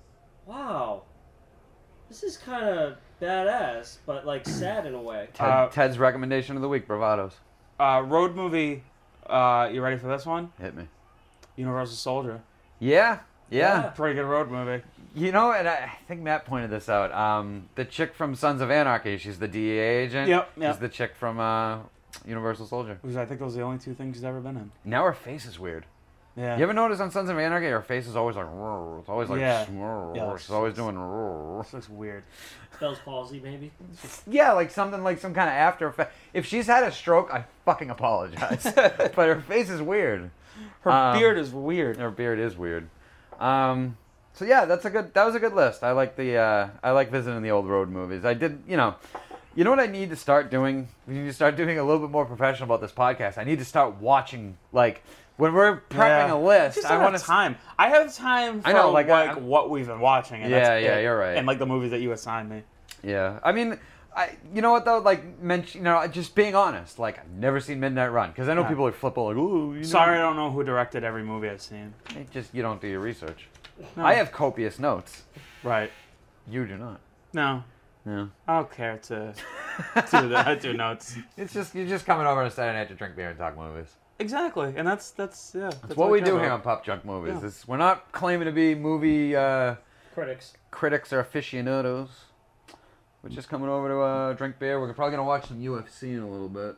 wow, this is kind of badass, but like sad in a way. Ted, Uh, Ted's recommendation of the week: Bravados. Uh, road movie. Uh, you ready for this one? Hit me. Universal Soldier. Yeah, yeah. Yeah. Pretty good road movie. You know, and I, I think Matt pointed this out. Um, the chick from Sons of Anarchy, she's the D E A agent. Yep, yep. She's the chick from uh, Universal Soldier. Which I think those are the only two things she's ever been in. Now her face is weird. Yeah. You ever notice on Sons of Anarchy, her face is always like, "Roar." It's always like, Yeah. "Roar." Yeah, She's always doing, "Roar." This looks weird. Bell's palsy, maybe. Yeah, like something like some kind of after effect. If she's had a stroke, I fucking apologize. But her face is weird. Her Um, beard is weird. Her beard is weird. Um, so yeah, that's a good. That was a good list. I like the. Uh, I like visiting the old road movies. I did. You know, You know what I need to start doing? We need to start doing a little bit more professional about this podcast. I need to start watching, like, when we're prepping Yeah. a list. Just I don't want have to. time. I have time for I know, like, like, I- what we've been watching. And Yeah, that's yeah, it. you're right. And like the movies that you assigned me. Yeah, I mean, I. You know what though? Like, mention. You know, just being honest. Like, I've never seen Midnight Run because I know Yeah. people are flipping like, ooh. You know. Sorry, I don't know who directed every movie I've seen. It just you don't do your research. No. I have copious notes. Right. You do not. No, Yeah. I don't care to do that. Do notes. It's just you're just coming over on a Saturday night to drink beer and talk movies. Exactly, and that's that's yeah. That's, That's what I we care do about. here on Pop Junk Movies. Yeah. It's- we're not claiming to be movie uh, Critics. critics or aficionados. We're just coming over to uh, drink beer. We're probably gonna watch some U F C in a little bit.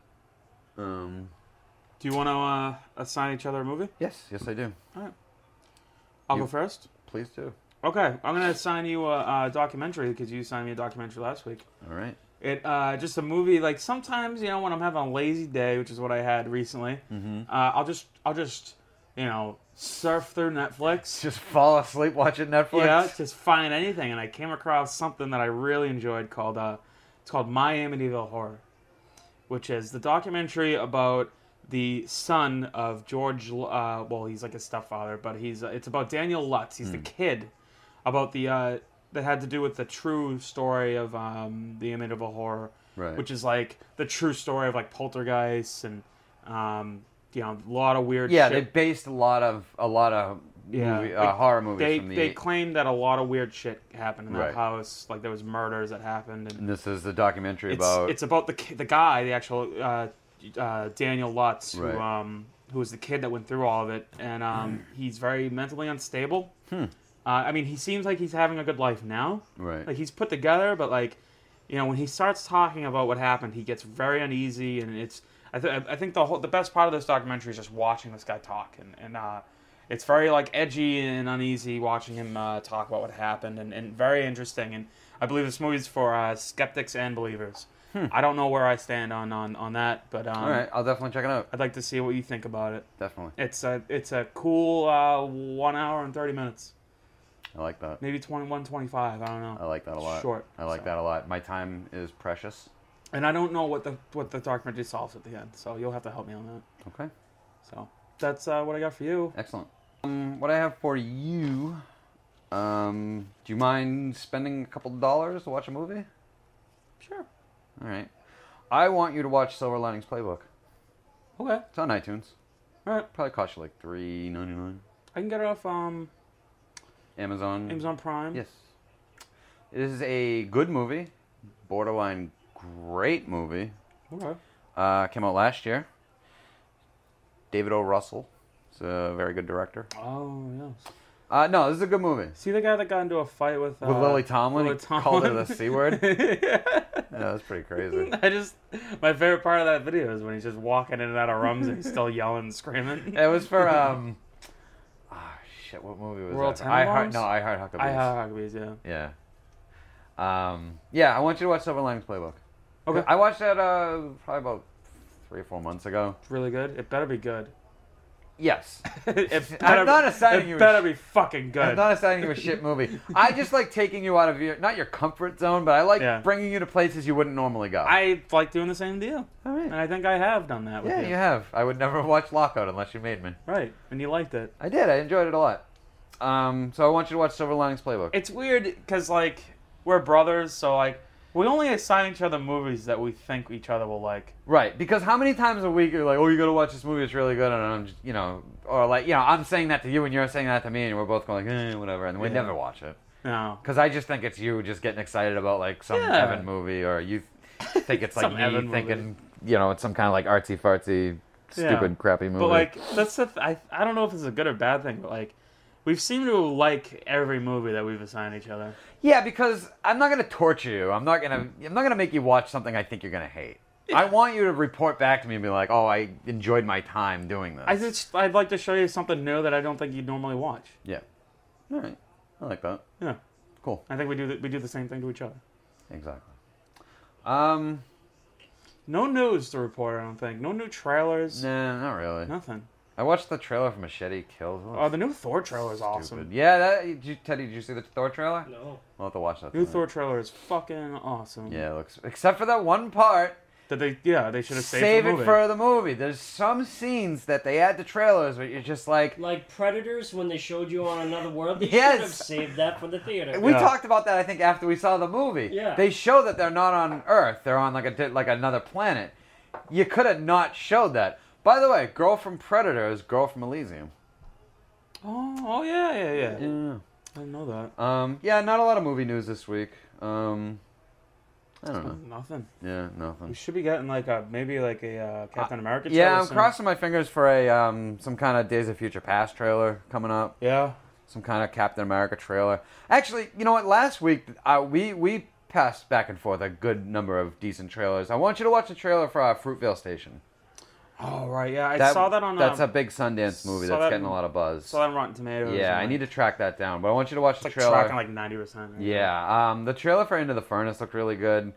Um, Do you want to uh, assign each other a movie? yes, yes, I do. I'll You- go first. Please do. Okay, I'm gonna assign you a, a documentary because you assigned me a documentary last week. All right. It uh, just a movie. Like sometimes, you know, when I'm having a lazy day, which is what I had recently, Mm-hmm. uh, I'll just I'll just you know surf through Netflix. Just fall asleep watching Netflix. Yeah, just find anything, and I came across something that I really enjoyed called uh, it's called My Amityville Horror, which is the documentary about the son of George. Uh, well, he's like a stepfather, but he's uh, it's about Daniel Lutz. He's the kid about the uh, that had to do with the true story of um, the Amityville Horror, Right. which is like the true story of like poltergeists and um, you know a lot of weird. yeah, shit. they based a lot of a lot of Yeah, movie, uh, like, horror movies They from the. they claimed that a lot of weird shit happened in that Right. house. Like there was murders that happened, and and this is the documentary it's about. it's about the ki- the guy, the actual uh, uh, Daniel Lutz, who Right. um who was the kid that went through all of it, and um he's very mentally unstable. Hmm. Uh, I mean, he seems like he's having a good life now. Right. Like he's put together, but like, you know, when he starts talking about what happened, he gets very uneasy, and it's. I, th- I think the whole the best part of this documentary is just watching this guy talk, and and uh, it's very like edgy and uneasy watching him uh, talk about what happened, and, and very interesting. And I believe this movie's for uh, skeptics and believers. Hmm. I don't know where I stand on on, on that, but um, All right, I'll definitely check it out. I'd like to see what you think about it. Definitely, It's a it's a cool uh, one hour and thirty minutes, I like that. maybe twenty-one, twenty-five. I don't know. I like that a lot. Short. I like so. that a lot. My time is precious. And I don't know what the what the documentary solves at the end, so you'll have to help me on that. Okay, So that's uh, what I got for you. excellent. Um, what I have for you, um, do you mind spending a couple dollars to watch a movie? Sure. All right. I want you to watch Silver Linings Playbook. Okay. It's on iTunes. All right. Probably cost you like three ninety nine. I can get it off um, Amazon. Amazon Prime. Yes. It is a good movie, borderline great movie. Okay. Uh, came out last year. David O. Russell. He's a very good director. Oh yes. Uh, no, this is a good movie. See the guy that got into a fight with uh, With Lily Tomlin, Lily he called her Tomlin? the C word. Yeah. Yeah, that's pretty crazy. I just my favorite part of that video is when he's just walking in and out of rooms and he's still yelling and screaming. It was for um. Ah, shit. What movie was World that? for? I heart. Tenenbaums? No, I heart Huckabees. I have Huckabees, yeah. Yeah. Um. Yeah, I want you to watch Silver Linings Playbook. Okay. I watched that uh probably about three or four months ago. It's really good. It better be good. Yes. it I'm better, not assigning it you a better sh- be fucking good. I'm not assigning you a shit movie. I just like taking you out of your not your comfort zone, but I like Yeah. bringing you to places you wouldn't normally go. I like doing the same deal, All right. and I think I have done that. With Yeah, you. you have. I would never watch Lockout unless you made me. Right, and you liked it. I did. I enjoyed it a lot. Um, so I want you to watch Silver Linings Playbook. It's weird because like we're brothers, so like we only assign each other movies that we think each other will like. Right, because how many times a week you're like, oh, you gotta watch this movie, it's really good, and I'm just, you know, or like, you know, I'm saying that to you and you're saying that to me, and we're both going like, eh, whatever, and we Yeah. never watch it. No. Because I just think it's you just getting excited about like some Yeah. Evan movie, or you think it's like Some me Evan movie. thinking, you know, it's some kind of like artsy fartsy, stupid, Yeah. crappy movie. But like that's the th- I I don't know if it's a good or bad thing, but like we've seemed to like every movie that we've assigned each other. yeah, because I'm not gonna torture you. I'm not gonna. I'm not gonna make you watch something I think you're gonna hate. I want you to report back to me and be like, "Oh, I enjoyed my time doing this." I just I'd like to show you something new that I don't think you'd normally watch. Yeah. All right. I like that. Yeah, Cool. I think we do the, we do the same thing to each other. Exactly. Um. No news to report. I don't think. No new trailers. Nah, not really. Nothing. I watched the trailer for Machete Kills. Oh, the new Thor trailer is Stupid. awesome. Yeah, that, did you, Teddy, did you see the Thor trailer? No. We'll have to watch that. New tonight. Thor trailer is fucking awesome. Yeah, it looks. Except for that one part. That they, yeah, they should have saved Save the it movie. for the movie. There's some scenes that they add to trailers where you're just like. Like Predators, when they showed you on another world, they Yes. should have saved that for the theater. We Yeah. talked about that, I think, after we saw the movie. Yeah. They show that they're not on Earth. They're on like a di- like another planet. You could have not showed that. By the way, girl from Predator is girl from Elysium. Oh, oh yeah, yeah, yeah. Yeah. I didn't know that. Um. Yeah. Not a lot of movie news this week. Um. I don't know. Nothing. Yeah. We Nothing. should be getting like a maybe like a uh, Captain America. Yeah, trailer I'm soon. crossing my fingers for a um some kind of Days of Future Past trailer coming up. Yeah. Some kind of Captain America trailer. Actually, you know what? Last week uh, we we passed back and forth a good number of decent trailers. I want you to watch the trailer for uh, Fruitvale Station. Oh right, yeah. I saw that on. That's uh, a big Sundance movie saw that's that getting in- a lot of buzz. Saw that on Rotten Tomatoes. Yeah, I and, need like, to track that down. But I want you to watch It's the like trailer. tracking like ninety percent. Yeah, um, the trailer for Into the Furnace looked really good.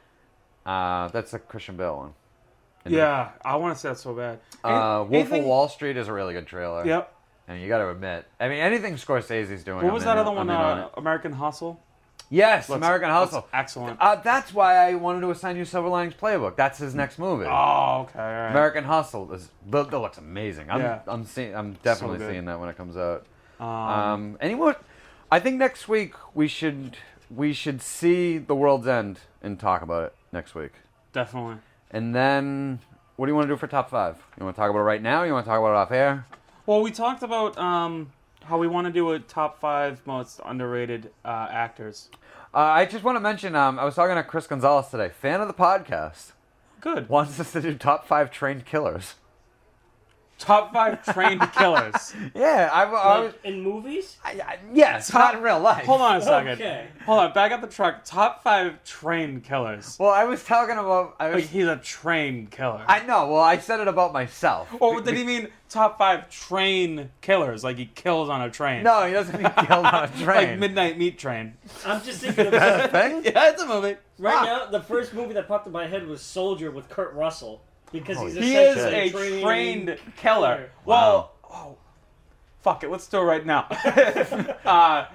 Uh, that's a Christian Bale one. Into Yeah, I want to see that so bad. the- Uh, Any- Wolf anything- of Wall Street is a really good trailer. Yep. And you got to admit, I mean, anything Scorsese's doing. What I'm was in that it- other one? I'm in on Uh, it. American Hustle. Yes, Looks- American looks Hustle. Excellent. Uh, that's why I wanted to assign you Silver Linings Playbook. That's his next movie. Oh, okay. All right. American Hustle. Is, that, that looks amazing. I'm, Yeah. I'm seeing. I'm definitely good. seeing that when it comes out. Um, Um, any more? I think next week we should we should see The World's End and talk about it next week. definitely. And then, what do you want to do for top five? You want to talk about it right now? Or you want to talk about it off air? Well, we talked about um, how we want to do a top five most underrated uh, actors. Uh, I just want to mention. Um, I was talking to Chris Gonzalez today, fan of the podcast. Good. Wants us to do top five trained killers. Top five trained killers. Yeah, I, I was. Like, in movies? I, I, yes, Top- not in real life. Hold on a second. Okay. Hold on. Back up the truck. Top five trained killers. Well, I was talking about. I was. Like he's a trained killer. I know. Well, I said it about myself. Or did he mean top five train killers? Like he kills on a train. No, he doesn't mean killed on a train. Like Midnight Meat Train. I'm just thinking of That a thing? Yeah, it's a movie. right Ah. now. The first movie that popped in my head was Soldier with Kurt Russell because Oh, he's He is essentially a trained, trained killer. Wow. Well, oh, fuck it. Let's do it right now. uh,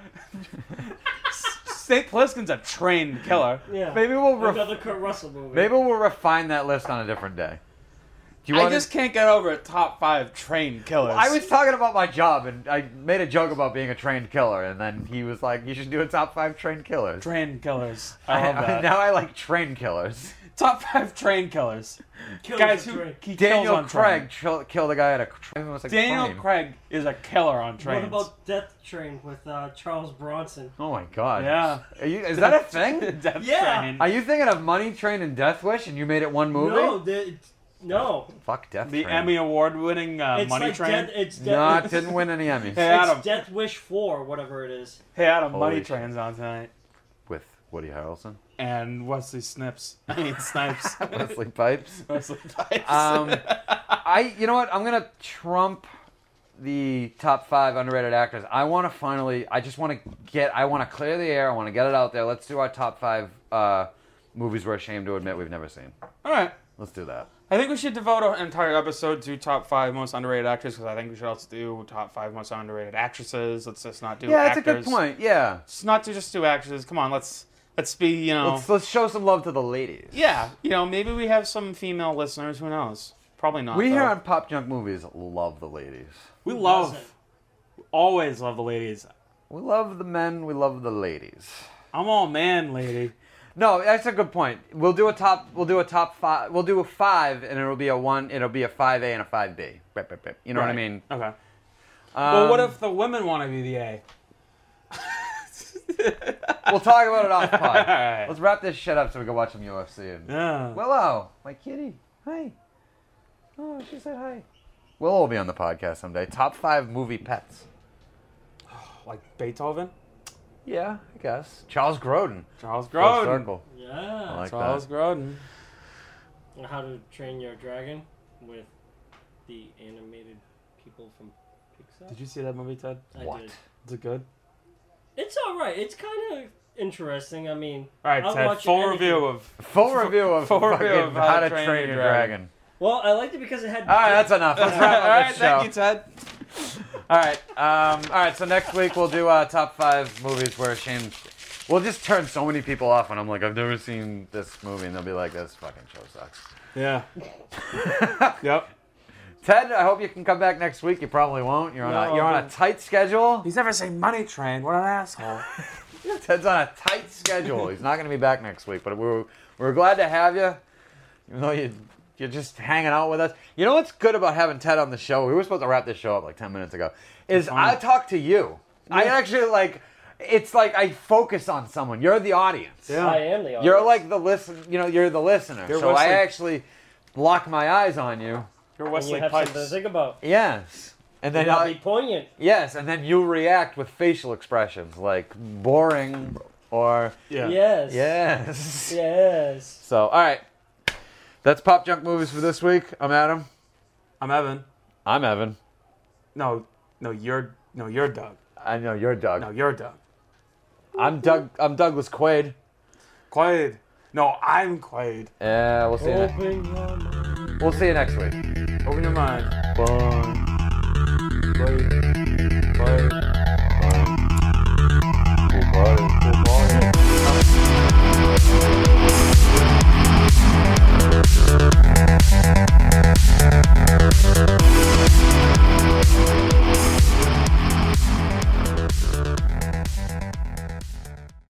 Snake Plissken's a trained killer. Yeah. Maybe we'll ref- Another Kurt Russell movie. maybe we'll refine that list on a different day. Do you I want? just can't get over a top five trained killers. I was talking about my job, and I made a joke about being a trained killer, and then he was like, "You should do a top five trained killers." trained killers. I love that. now I like trained killers. Top five trained killers. Kills Guys the who train. he kills Daniel on Craig train. kill, killed a guy at a train. It was like Daniel train. Craig is a killer on trains. What about Death Train with uh, Charles Bronson? Oh my god. Yeah. Are you, is that a thing? Death Yeah. Train. Are you thinking of Money Train and Death Wish, and you made it one movie? No, the, no. Fuck Death The Train. Emmy Award winning uh, It's Money like Train. Death, it's Death, No, it it's, didn't win any Emmys. Hey Adam. it's Death Wish four, whatever it is. Hey Adam, Holy Money shit. Train's on tonight. With Woody Harrelson, And Wesley Snipes. I mean Snipes. Wesley Pipes. Wesley Snipes. Um, I, you know what? I'm gonna trump the top five underrated actors. I want to finally. I just want to get. I want to clear the air. I want to get it out there. Let's do our top five uh, movies we're ashamed to admit we've never seen. All right. Let's do that. I think we should devote an entire episode to top five most underrated actors because I think we should also do top five most underrated actresses. Let's just not do Yeah, actors. that's a good point. Yeah, Let's not to just do actresses. Come on, let's let's be you know. let's let's show some love to the ladies. Yeah, you know, maybe we have some female listeners. Who knows? Probably not. We though. here on Pop Junk Movies love the ladies. we Who love, doesn't? always love the ladies. We love the men. We love the ladies. I'm all man, lady. No, that's a good point. We'll do a top. We'll do a top five. We'll do a five, and it'll be a one. It'll be a five A and a five B. You know what I Right. mean? Okay. Um, well, what if the women want to be the A? We'll talk about it off pod. Alright. Let's wrap this shit up so we can watch some U F C. And... Yeah. Willow, my kitty. Hi. Oh, she said hi. Willow will be on the podcast someday. Top five movie pets. Like Beethoven? Yeah, I guess. Charles Grodin. Charles Full Grodin. circle. I Yeah. like Charles that. Grodin. How to Train Your Dragon with the animated people from Pixar. Did you see that movie, Ted? I What? did. Is it good? It's all right. It's kind of interesting. I mean, All right, I'll Ted. watch Full anything. review of Full review of Full fucking review of How to Train Your Dragon. Well, I liked it because it had. All right, that's enough. Let's wrap All up right, this show. thank you, Ted. All right, um, all right. So next week we'll do uh, top five movies where Shane. We'll just turn so many people off when I'm like, I've never seen this movie, and they'll be like, this fucking show sucks. Yeah. Yep. Ted, I hope you can come back next week. You probably won't. You're on a No, you're on a but- tight schedule. He's never seen Money Train. What an asshole. Ted's on a tight schedule. He's not going to be back next week, but we're we're glad to have you. Even though you you're just hanging out with us. You know what's good about having Ted on the show? We were supposed to wrap this show up like ten minutes ago. Is I talk to you. I actually like. It's like I focus on someone. You're the audience. Yeah. I am the audience. You're like the listen. You know, you're the listener. You're so I Wesley. actually lock my eyes on you. You're And Wesley you have Pipes. something to think about. Yes. And then That'll I, be poignant. yes, and then you react with facial expressions like boring or Yeah. Yes. yes. Yes. So, all right. That's Pop Junk Movies for this week. I'm Adam. I'm Evan. I'm Evan. No, no, you're no, you're Doug. I know you're Doug. No, you're Doug. I'm Doug. I'm Douglas Quaid. Quaid. No, I'm Quaid. Yeah, we'll see you. Ne- Open your mind. we'll see you next week. Open your mind. Bye.